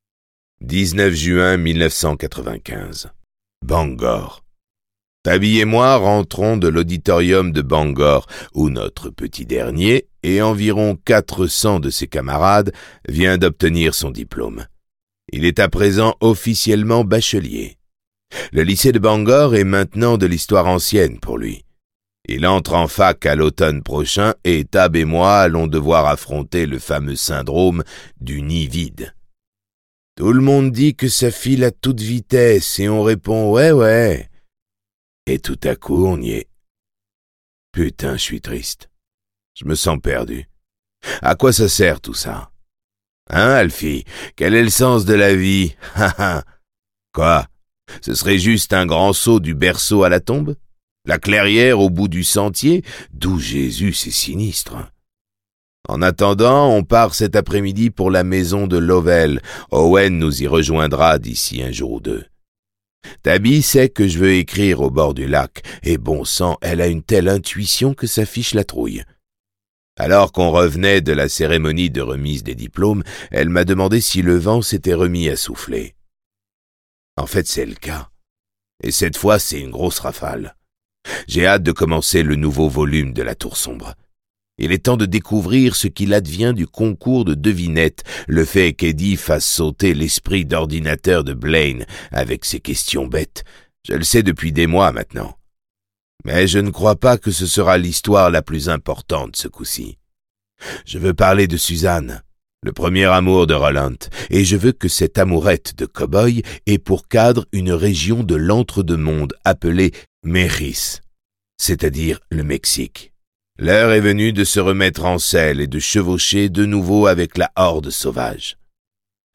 19 juin 1995. Bangor. Tabby et moi rentrons de l'auditorium de Bangor, où notre petit dernier, et environ 400 de ses camarades, vient d'obtenir son diplôme. Il est à présent officiellement bachelier. Le lycée de Bangor est maintenant de l'histoire ancienne pour lui. Il entre en fac à l'automne prochain et Tab et moi allons devoir affronter le fameux syndrome du nid vide. Tout le monde dit que ça file à toute vitesse et on répond « ouais ». Et tout à coup, on y est. Putain, je suis triste. Je me sens perdu. À quoi ça sert tout ça? Hein, Alfie? Quel est le sens de la vie? Quoi? Ce serait juste un grand saut du berceau à la tombe? La clairière au bout du sentier? D'où Jésus, c'est sinistre. En attendant, on part cet après-midi pour la maison de Lovell. Owen nous y rejoindra d'ici un jour ou deux. Tabby sait que je veux écrire au bord du lac, et bon sang, elle a une telle intuition que ça fiche la trouille. Alors qu'on revenait de la cérémonie de remise des diplômes, elle m'a demandé si le vent s'était remis à souffler. En fait, c'est le cas. Et cette fois, c'est une grosse rafale. J'ai hâte de commencer le nouveau volume de La Tour Sombre. Il est temps de découvrir ce qu'il advient du concours de devinettes, le fait qu'Eddie fasse sauter l'esprit d'ordinateur de Blaine avec ses questions bêtes. Je le sais depuis des mois maintenant. Mais je ne crois pas que ce sera l'histoire la plus importante ce coup-ci. Je veux parler de Suzanne, le premier amour de Roland, et je veux que cette amourette de cow-boy ait pour cadre une région de l'entre-deux-mondes appelée Méris, c'est-à-dire le Mexique. L'heure est venue de se remettre en selle et de chevaucher de nouveau avec la horde sauvage.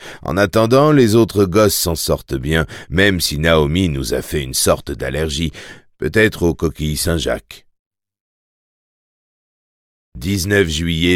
En attendant, les autres gosses s'en sortent bien, même si Naomi nous a fait une sorte d'allergie, peut-être aux coquilles Saint-Jacques. 19 juillet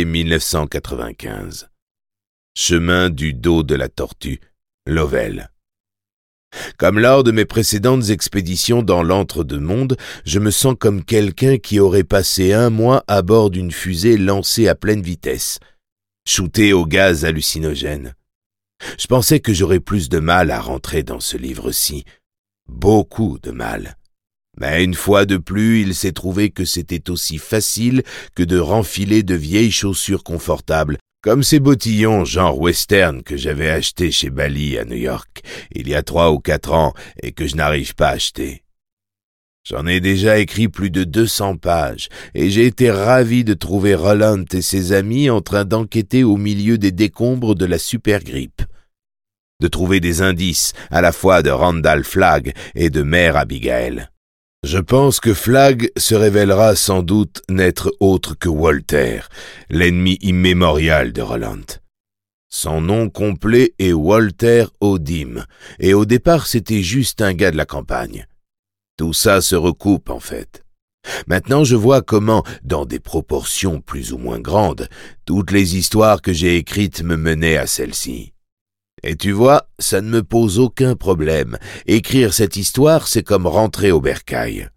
1995. Chemin du dos de la tortue, Lovell. Comme lors de mes précédentes expéditions dans l'entre-deux-mondes, je me sens comme quelqu'un qui aurait passé 1 mois à bord d'une fusée lancée à pleine vitesse, shooté au gaz hallucinogène. Je pensais que j'aurais plus de mal à rentrer dans ce livre-ci, beaucoup de mal. Mais une fois de plus, il s'est trouvé que c'était aussi facile que de renfiler de vieilles chaussures confortables, comme ces bottillons genre western que j'avais achetés chez Bally à New York, il y a 3 ou 4 ans et que je n'arrive pas à acheter. J'en ai déjà écrit plus de 200 pages et j'ai été ravi de trouver Roland et ses amis en train d'enquêter au milieu des décombres de la supergrippe, de trouver des indices à la fois de Randall Flagg et de Mère Abigail. Je pense que Flagg se révélera sans doute n'être autre que Walter, l'ennemi immémorial de Roland. Son nom complet est Walter O'Dim, et au départ c'était juste un gars de la campagne. Tout ça se recoupe en fait. Maintenant je vois comment, dans des proportions plus ou moins grandes, toutes les histoires que j'ai écrites me menaient à celle-ci. Et tu vois, ça ne me pose aucun problème. Écrire cette histoire, c'est comme rentrer au bercail.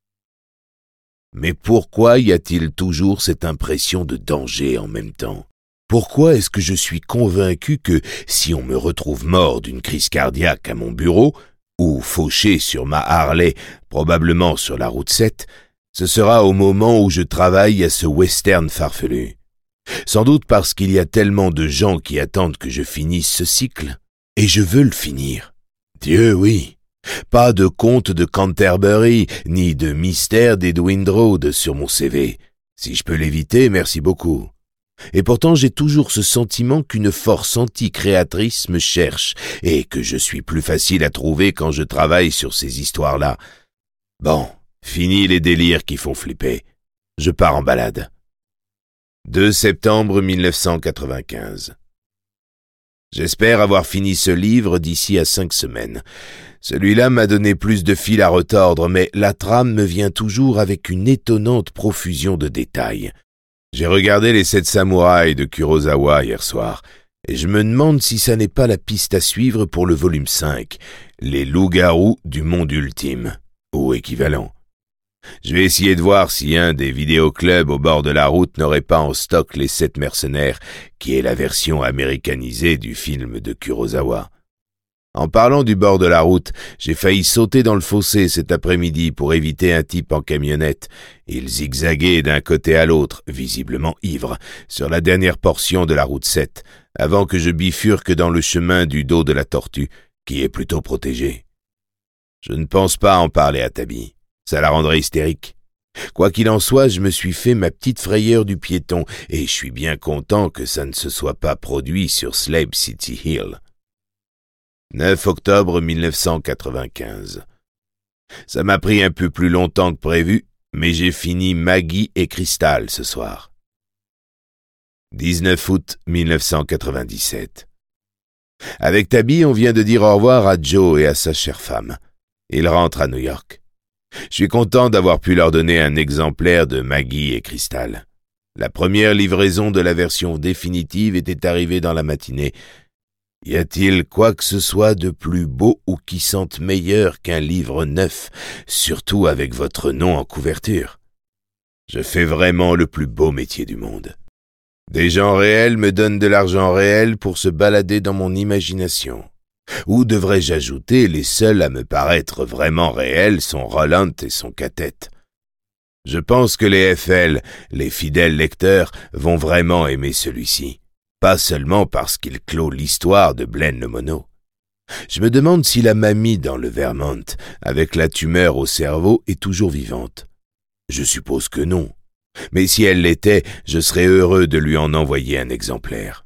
Mais pourquoi y a-t-il toujours cette impression de danger en même temps? Pourquoi est-ce que je suis convaincu que, si on me retrouve mort d'une crise cardiaque à mon bureau, ou fauché sur ma Harley, probablement sur la route 7, ce sera au moment où je travaille à ce western farfelu? Sans doute parce qu'il y a tellement de gens qui attendent que je finisse ce cycle. Et je veux le finir. Dieu oui. Pas de conte de Canterbury, ni de mystère d'Edwin Drood sur mon CV. Si je peux l'éviter, merci beaucoup. Et pourtant j'ai toujours ce sentiment qu'une force anti-créatrice me cherche, et que je suis plus facile à trouver quand je travaille sur ces histoires-là. Bon, fini les délires qui font flipper. Je pars en balade. 2 septembre 1995. J'espère avoir fini ce livre d'ici à 5 semaines. Celui-là m'a donné plus de fil à retordre, mais la trame me vient toujours avec une étonnante profusion de détails. J'ai regardé les 7 samouraïs de Kurosawa hier soir, et je me demande si ça n'est pas la piste à suivre pour le volume 5, les loups-garous du monde ultime, ou équivalent. Je vais essayer de voir si un des vidéoclubs au bord de la route n'aurait pas en stock Les 7 mercenaires, qui est la version américanisée du film de Kurosawa. En parlant du bord de la route, j'ai failli sauter dans le fossé cet après-midi pour éviter un type en camionnette. Il zigzaguait d'un côté à l'autre, visiblement ivre, sur la dernière portion de la route 7, avant que je bifurque dans le chemin du dos de la tortue, qui est plutôt protégé. Je ne pense pas en parler à Tabby. Ça la rendrait hystérique. Quoi qu'il en soit, je me suis fait ma petite frayeur du piéton et je suis bien content que ça ne se soit pas produit sur Slave City Hill. 9 octobre 1995. Ça m'a pris un peu plus longtemps que prévu, mais j'ai fini Maggie et Crystal ce soir. 19 août 1997. Avec Tabby, on vient de dire au revoir à Joe et à sa chère femme. Ils rentrent à New York. Je suis content d'avoir pu leur donner un exemplaire de Maggie et Crystal. La première livraison de la version définitive était arrivée dans la matinée. Y a-t-il quoi que ce soit de plus beau ou qui sente meilleur qu'un livre neuf, surtout avec votre nom en couverture? Je fais vraiment le plus beau métier du monde. Des gens réels me donnent de l'argent réel pour se balader dans mon imagination. Ou devrais-je ajouter, les seuls à me paraître vraiment réels sont Roland et son cathète. Je pense que les FL, les fidèles lecteurs, vont vraiment aimer celui-ci. Pas seulement parce qu'il clôt l'histoire de Blaine le Mono. Je me demande si la mamie dans le Vermont, avec la tumeur au cerveau, est toujours vivante. Je suppose que non. Mais si elle l'était, je serais heureux de lui en envoyer un exemplaire.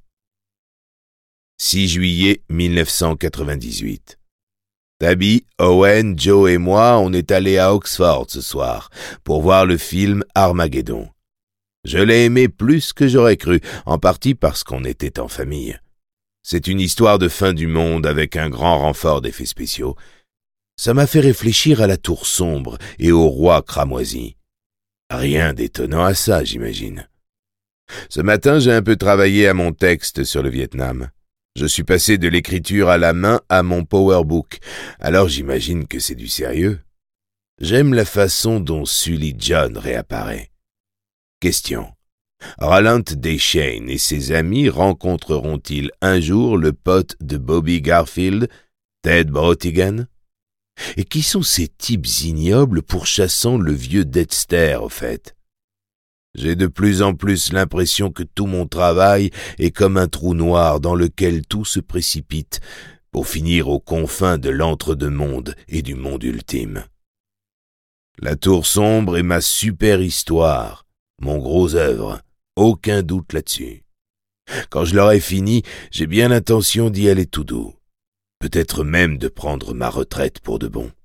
6 juillet 1998. Tabby, Owen, Joe et moi, on est allés à Oxford ce soir pour voir le film Armageddon. Je l'ai aimé plus que j'aurais cru, en partie parce qu'on était en famille. C'est une histoire de fin du monde avec un grand renfort d'effets spéciaux. Ça m'a fait réfléchir à la tour sombre et au roi cramoisi. Rien d'étonnant à ça, j'imagine. Ce matin, j'ai un peu travaillé à mon texte sur le Vietnam. Je suis passé de l'écriture à la main à mon PowerBook, alors j'imagine que c'est du sérieux. J'aime la façon dont Sully John réapparaît. Question. Roland Deschain et ses amis rencontreront-ils un jour le pote de Bobby Garfield, Ted Brotigan? Et qui sont ces types ignobles pourchassant le vieux Dexter, au fait? J'ai de plus en plus l'impression que tout mon travail est comme un trou noir dans lequel tout se précipite pour finir aux confins de l'entre-deux-mondes et du monde ultime. La tour sombre est ma super histoire, mon gros œuvre, aucun doute là-dessus. Quand je l'aurai fini, j'ai bien l'intention d'y aller tout doux. Peut-être même de prendre ma retraite pour de bon.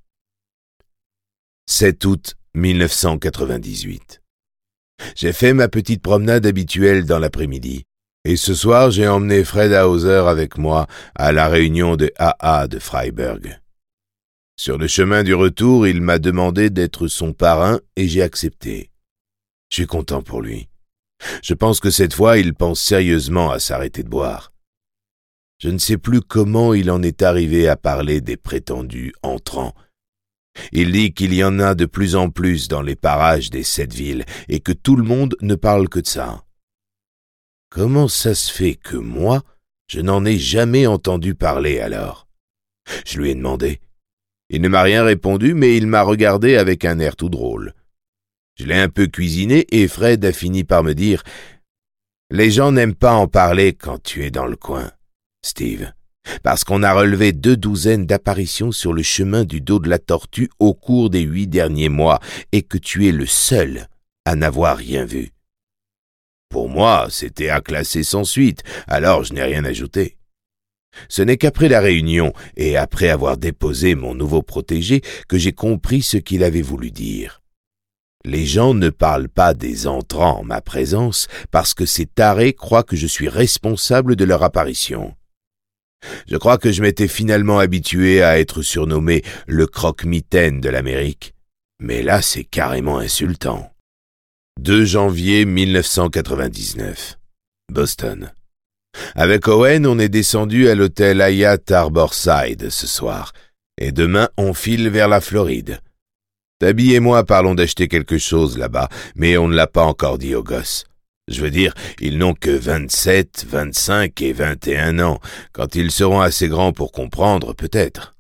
7 août 1998. J'ai fait ma petite promenade habituelle dans l'après-midi, et ce soir j'ai emmené Fred Hauser avec moi à la réunion de AA de Freiburg. Sur le chemin du retour, il m'a demandé d'être son parrain et j'ai accepté. Je suis content pour lui. Je pense que cette fois, il pense sérieusement à s'arrêter de boire. Je ne sais plus comment il en est arrivé à parler des prétendus entrants. Il dit qu'il y en a de plus en plus dans les parages des 7 villes et que tout le monde ne parle que de ça. Comment ça se fait que moi, je n'en ai jamais entendu parler alors? Je lui ai demandé. Il ne m'a rien répondu, mais il m'a regardé avec un air tout drôle. Je l'ai un peu cuisiné et Fred a fini par me dire « Les gens n'aiment pas en parler quand tu es dans le coin, Steve, parce qu'on a relevé 2 douzaines d'apparitions sur le chemin du dos de la tortue au cours des 8 derniers mois et que tu es le seul à n'avoir rien vu. » Pour moi, c'était à classer sans suite, alors je n'ai rien ajouté. Ce n'est qu'après la réunion et après avoir déposé mon nouveau protégé que j'ai compris ce qu'il avait voulu dire. Les gens ne parlent pas des entrants en ma présence parce que ces tarés croient que je suis responsable de leur apparition. Je crois que je m'étais finalement habitué à être surnommé le croque-mitaine de l'Amérique, mais là c'est carrément insultant. 2 janvier 1999, Boston. Avec Owen, on est descendu à l'hôtel Hyatt Harborside ce soir, et demain on file vers la Floride. Tabby et moi parlons d'acheter quelque chose là-bas, mais on ne l'a pas encore dit aux gosses. Je veux dire, ils n'ont que 27, 25 et 21 ans. Quand ils seront assez grands pour comprendre, peut-être.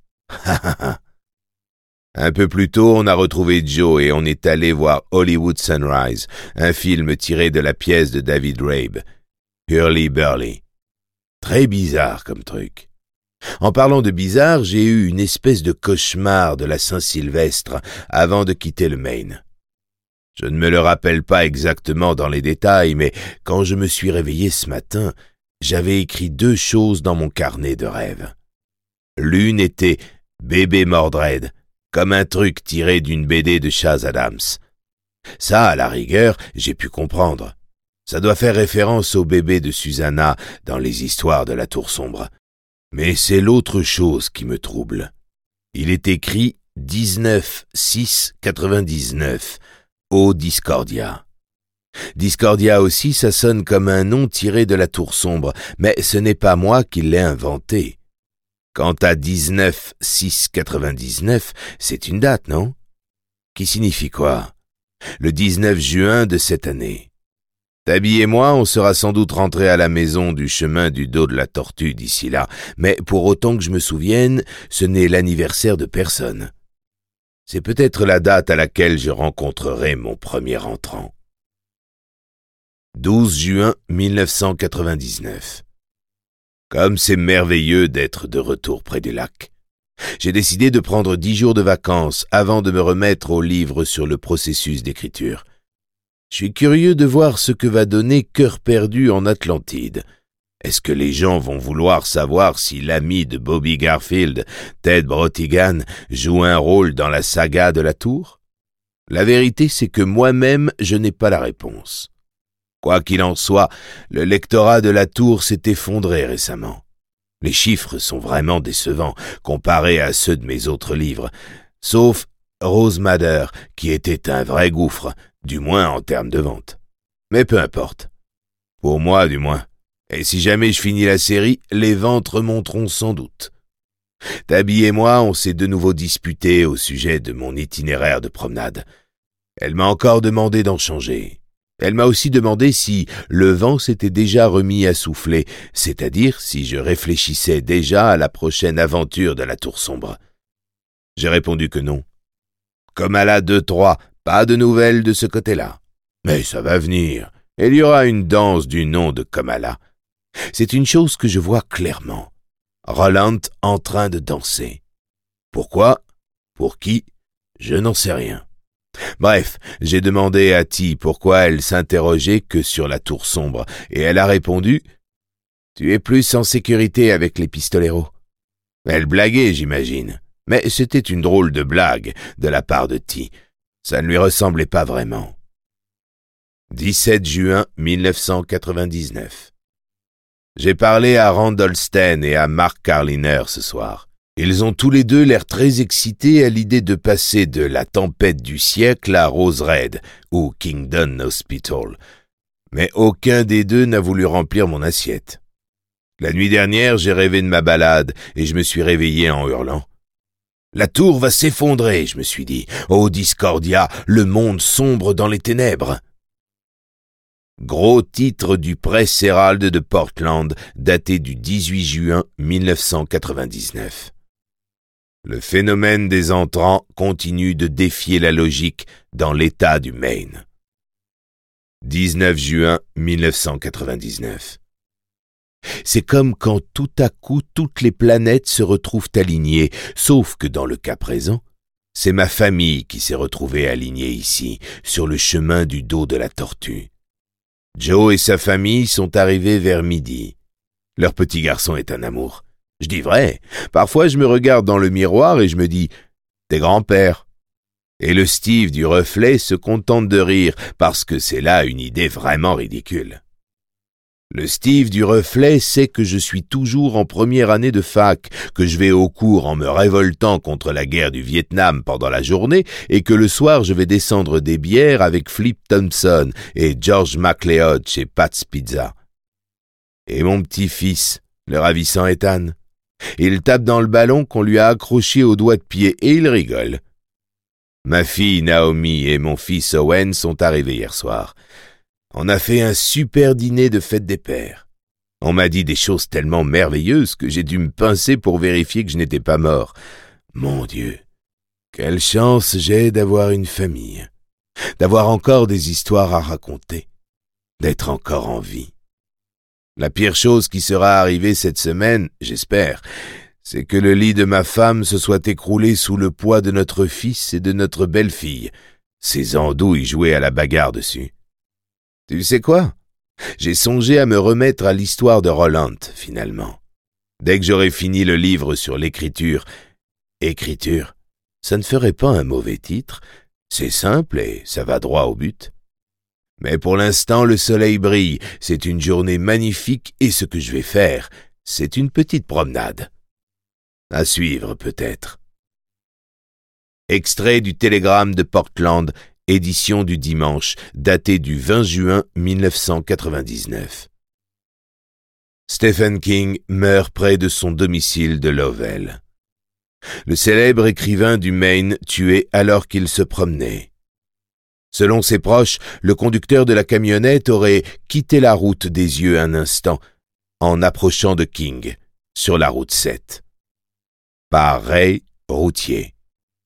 Un peu plus tôt, on a retrouvé Joe et on est allé voir Hollywood Sunrise, un film tiré de la pièce de David Rabe, Hurly Burly. Très bizarre comme truc. En parlant de bizarre, j'ai eu une espèce de cauchemar de la Saint-Sylvestre avant de quitter le Maine. Je ne me le rappelle pas exactement dans les détails, mais quand je me suis réveillé ce matin, j'avais écrit 2 choses dans mon carnet de rêves. L'une était « Bébé Mordred », comme un truc tiré d'une BD de Chaz Adams. Ça, à la rigueur, j'ai pu comprendre. Ça doit faire référence au bébé de Susanna dans les histoires de la Tour Sombre. Mais c'est l'autre chose qui me trouble. Il est écrit 19-6-99 au Discordia. Discordia aussi, ça sonne comme un nom tiré de la Tour Sombre, mais ce n'est pas moi qui l'ai inventé. Quant à 19-6-99, c'est une date, non? Qui signifie quoi? Le 19 juin de cette année. Tabby et moi, on sera sans doute rentrés à la maison du chemin du dos de la tortue d'ici là, mais pour autant que je me souvienne, ce n'est l'anniversaire de personne. C'est peut-être la date à laquelle je rencontrerai mon premier entrant. 12 juin 1999. Comme c'est merveilleux d'être de retour près du lac. J'ai décidé de prendre 10 jours de vacances avant de me remettre au livre sur le processus d'écriture. Je suis curieux de voir ce que va donner Cœur perdu en Atlantide. Est-ce que les gens vont vouloir savoir si l'ami de Bobby Garfield, Ted Brotigan, joue un rôle dans la saga de la Tour? La vérité, c'est que moi-même, je n'ai pas la réponse. Quoi qu'il en soit, le lectorat de la Tour s'est effondré récemment. Les chiffres sont vraiment décevants comparés à ceux de mes autres livres, sauf Rose Madder, qui était un vrai gouffre, du moins en termes de vente. Mais peu importe. Pour moi, du moins. Et si jamais je finis la série, les ventes remonteront sans doute. Tabby et moi, on s'est de nouveau disputé au sujet de mon itinéraire de promenade. Elle m'a encore demandé d'en changer. Elle m'a aussi demandé si le vent s'était déjà remis à souffler, c'est-à-dire si je réfléchissais déjà à la prochaine aventure de la Tour Sombre. J'ai répondu que non. Kamala 2-3, pas de nouvelles de ce côté-là. Mais ça va venir. Il y aura une danse du nom de Kamala. C'est une chose que je vois clairement. Roland en train de danser. Pourquoi? Pour qui? Je n'en sais rien. Bref, j'ai demandé à Ti pourquoi elle s'interrogeait que sur la Tour Sombre, et elle a répondu « Tu es plus en sécurité avec les pistoleros. » Elle blaguait, j'imagine, mais c'était une drôle de blague de la part de Ti. Ça ne lui ressemblait pas vraiment. 17 juin 1999. J'ai parlé à Randall Sten et à Mark Carliner ce soir. Ils ont tous les deux l'air très excités à l'idée de passer de la tempête du siècle à Rose Red ou Kingdon Hospital. Mais aucun des deux n'a voulu remplir mon assiette. La nuit dernière, j'ai rêvé de ma balade et je me suis réveillé en hurlant. La tour va s'effondrer, je me suis dit. Oh Discordia, le monde sombre dans les ténèbres. Gros titre du Press Herald de Portland, daté du 18 juin 1999. Le phénomène des entrants continue de défier la logique dans l'État du Maine. 19 juin 1999. C'est comme quand tout à coup toutes les planètes se retrouvent alignées, sauf que dans le cas présent, c'est ma famille qui s'est retrouvée alignée ici, sur le chemin du dos de la tortue. Joe et sa famille sont arrivés vers midi. Leur petit garçon est un amour. Je dis vrai, parfois je me regarde dans le miroir et je me dis « T'es grand-père ». Et le Steve du reflet se contente de rire parce que c'est là une idée vraiment ridicule. Le Steve du reflet sait que je suis toujours en première année de fac, que je vais au cours en me révoltant contre la guerre du Vietnam pendant la journée et que le soir je vais descendre des bières avec Flip Thompson et George McLeod chez Pat's Pizza. Et mon petit-fils, le ravissant Ethan, il tape dans le ballon qu'on lui a accroché au doigt de pied et il rigole. Ma fille Naomi et mon fils Owen sont arrivés hier soir. On a fait un super dîner de fête des pères. On m'a dit des choses tellement merveilleuses que j'ai dû me pincer pour vérifier que je n'étais pas mort. Mon Dieu, quelle chance j'ai d'avoir une famille, d'avoir encore des histoires à raconter, d'être encore en vie. La pire chose qui sera arrivée cette semaine, j'espère, c'est que le lit de ma femme se soit écroulé sous le poids de notre fils et de notre belle-fille. Ces andouilles jouaient à la bagarre dessus. Tu sais quoi? J'ai songé à me remettre à l'histoire de Roland, finalement. Dès que j'aurai fini le livre sur l'écriture, ça ne ferait pas un mauvais titre. C'est simple et ça va droit au but. Mais pour l'instant, le soleil brille, c'est une journée magnifique et ce que je vais faire, c'est une petite promenade. À suivre peut-être. Extrait du Télégramme de Portland, édition du dimanche, daté du 20 juin 1999. Stephen King meurt près de son domicile de Lovell. Le célèbre écrivain du Maine tué alors qu'il se promenait. Selon ses proches, le conducteur de la camionnette aurait quitté la route des yeux un instant en approchant de King, sur la route 7. Par Ray Routier.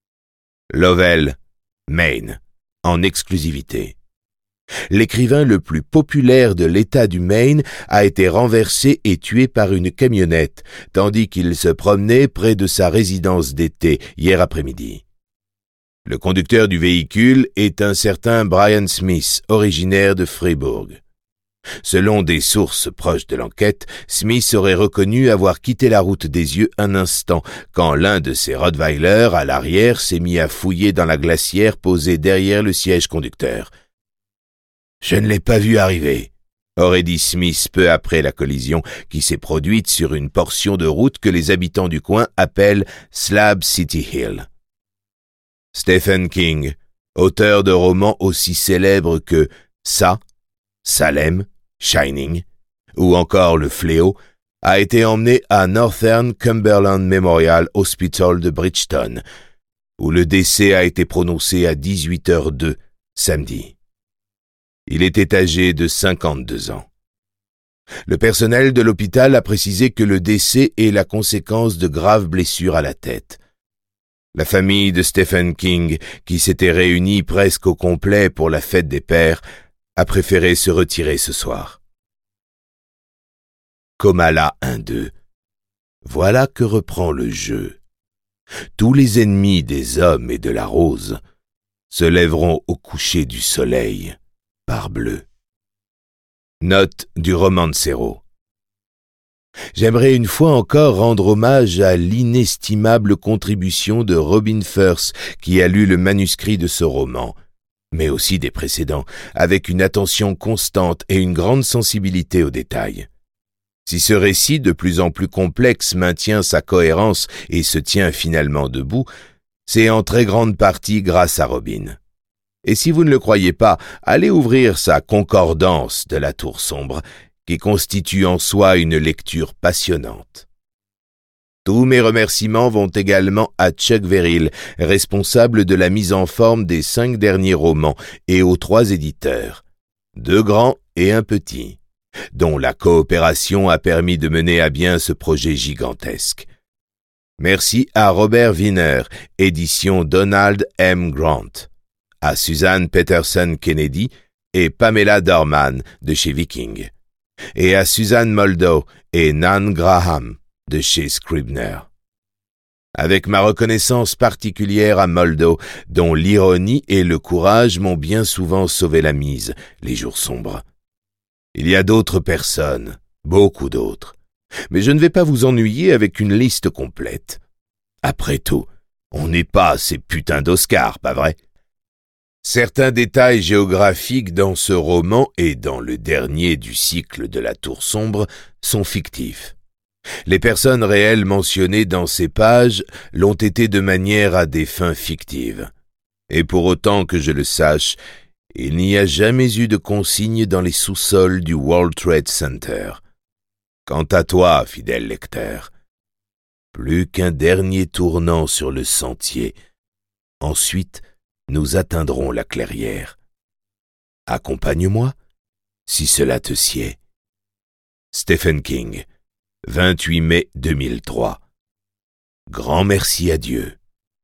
Lovell, Maine, en exclusivité. L'écrivain le plus populaire de l'État du Maine a été renversé et tué par une camionnette, tandis qu'il se promenait près de sa résidence d'été hier après-midi. Le conducteur du véhicule est un certain Brian Smith, originaire de Fribourg. Selon des sources proches de l'enquête, Smith aurait reconnu avoir quitté la route des yeux un instant quand l'un de ses Rottweilers à l'arrière s'est mis à fouiller dans la glacière posée derrière le siège conducteur. « Je ne l'ai pas vu arriver », aurait dit Smith peu après la collision qui s'est produite sur une portion de route que les habitants du coin appellent Slab City Hill. Stephen King, auteur de romans aussi célèbres que Ça, Salem, Shining, ou encore Le Fléau, a été emmené à Northern Cumberland Memorial Hospital de Bridgeton, où le décès a été prononcé à 18h02 samedi. Il était âgé de 52 ans. Le personnel de l'hôpital a précisé que le décès est la conséquence de graves blessures à la tête. La famille de Stephen King, qui s'était réunie presque au complet pour la fête des pères, a préféré se retirer ce soir. Comala 1-2. Voilà que reprend le jeu. Tous les ennemis des hommes et de la rose se lèveront au coucher du soleil, parbleu. Note du romancero. J'aimerais une fois encore rendre hommage à l'inestimable contribution de Robin Furse qui a lu le manuscrit de ce roman, mais aussi des précédents, avec une attention constante et une grande sensibilité aux détails. Si ce récit de plus en plus complexe maintient sa cohérence et se tient finalement debout, c'est en très grande partie grâce à Robin. Et si vous ne le croyez pas, allez ouvrir sa concordance de la Tour sombre, qui constitue en soi une lecture passionnante. Tous mes remerciements vont également à Chuck Verrill, responsable de la mise en forme des 5 derniers romans, et aux 3 éditeurs, 2 grands et 1 petit, dont la coopération a permis de mener à bien ce projet gigantesque. Merci à Robert Wiener, édition Donald M. Grant, à Suzanne Peterson Kennedy et Pamela Dorman de chez Viking, et à Suzanne Moldo et Nan Graham de chez Scribner. Avec ma reconnaissance particulière à Moldo, dont l'ironie et le courage m'ont bien souvent sauvé la mise, les jours sombres. Il y a d'autres personnes, beaucoup d'autres, mais je ne vais pas vous ennuyer avec une liste complète. Après tout, on n'est pas à ces putains d'Oscars, pas vrai? Certains détails géographiques dans ce roman et dans le dernier du cycle de la Tour sombre sont fictifs. Les personnes réelles mentionnées dans ces pages l'ont été de manière à des fins fictives. Et pour autant que je le sache, il n'y a jamais eu de consigne dans les sous-sols du World Trade Center. Quant à toi, fidèle lecteur, plus qu'un dernier tournant sur le sentier. Ensuite, nous atteindrons la clairière. Accompagne-moi, si cela te sied. Stephen King, 28 mai 2003. Grand merci à Dieu.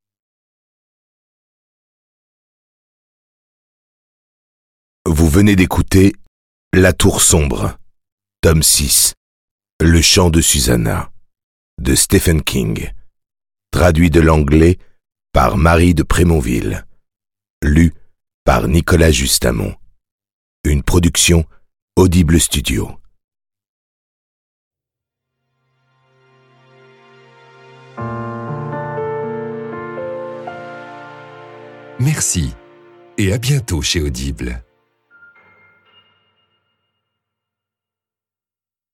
Vous venez d'écouter La Tour sombre, tome 6, Le chant de Susanna, de Stephen King, traduit de l'anglais par Marie de Prémonville. Lu par Nicolas Justamont. Une production Audible Studio. Merci et à bientôt chez Audible.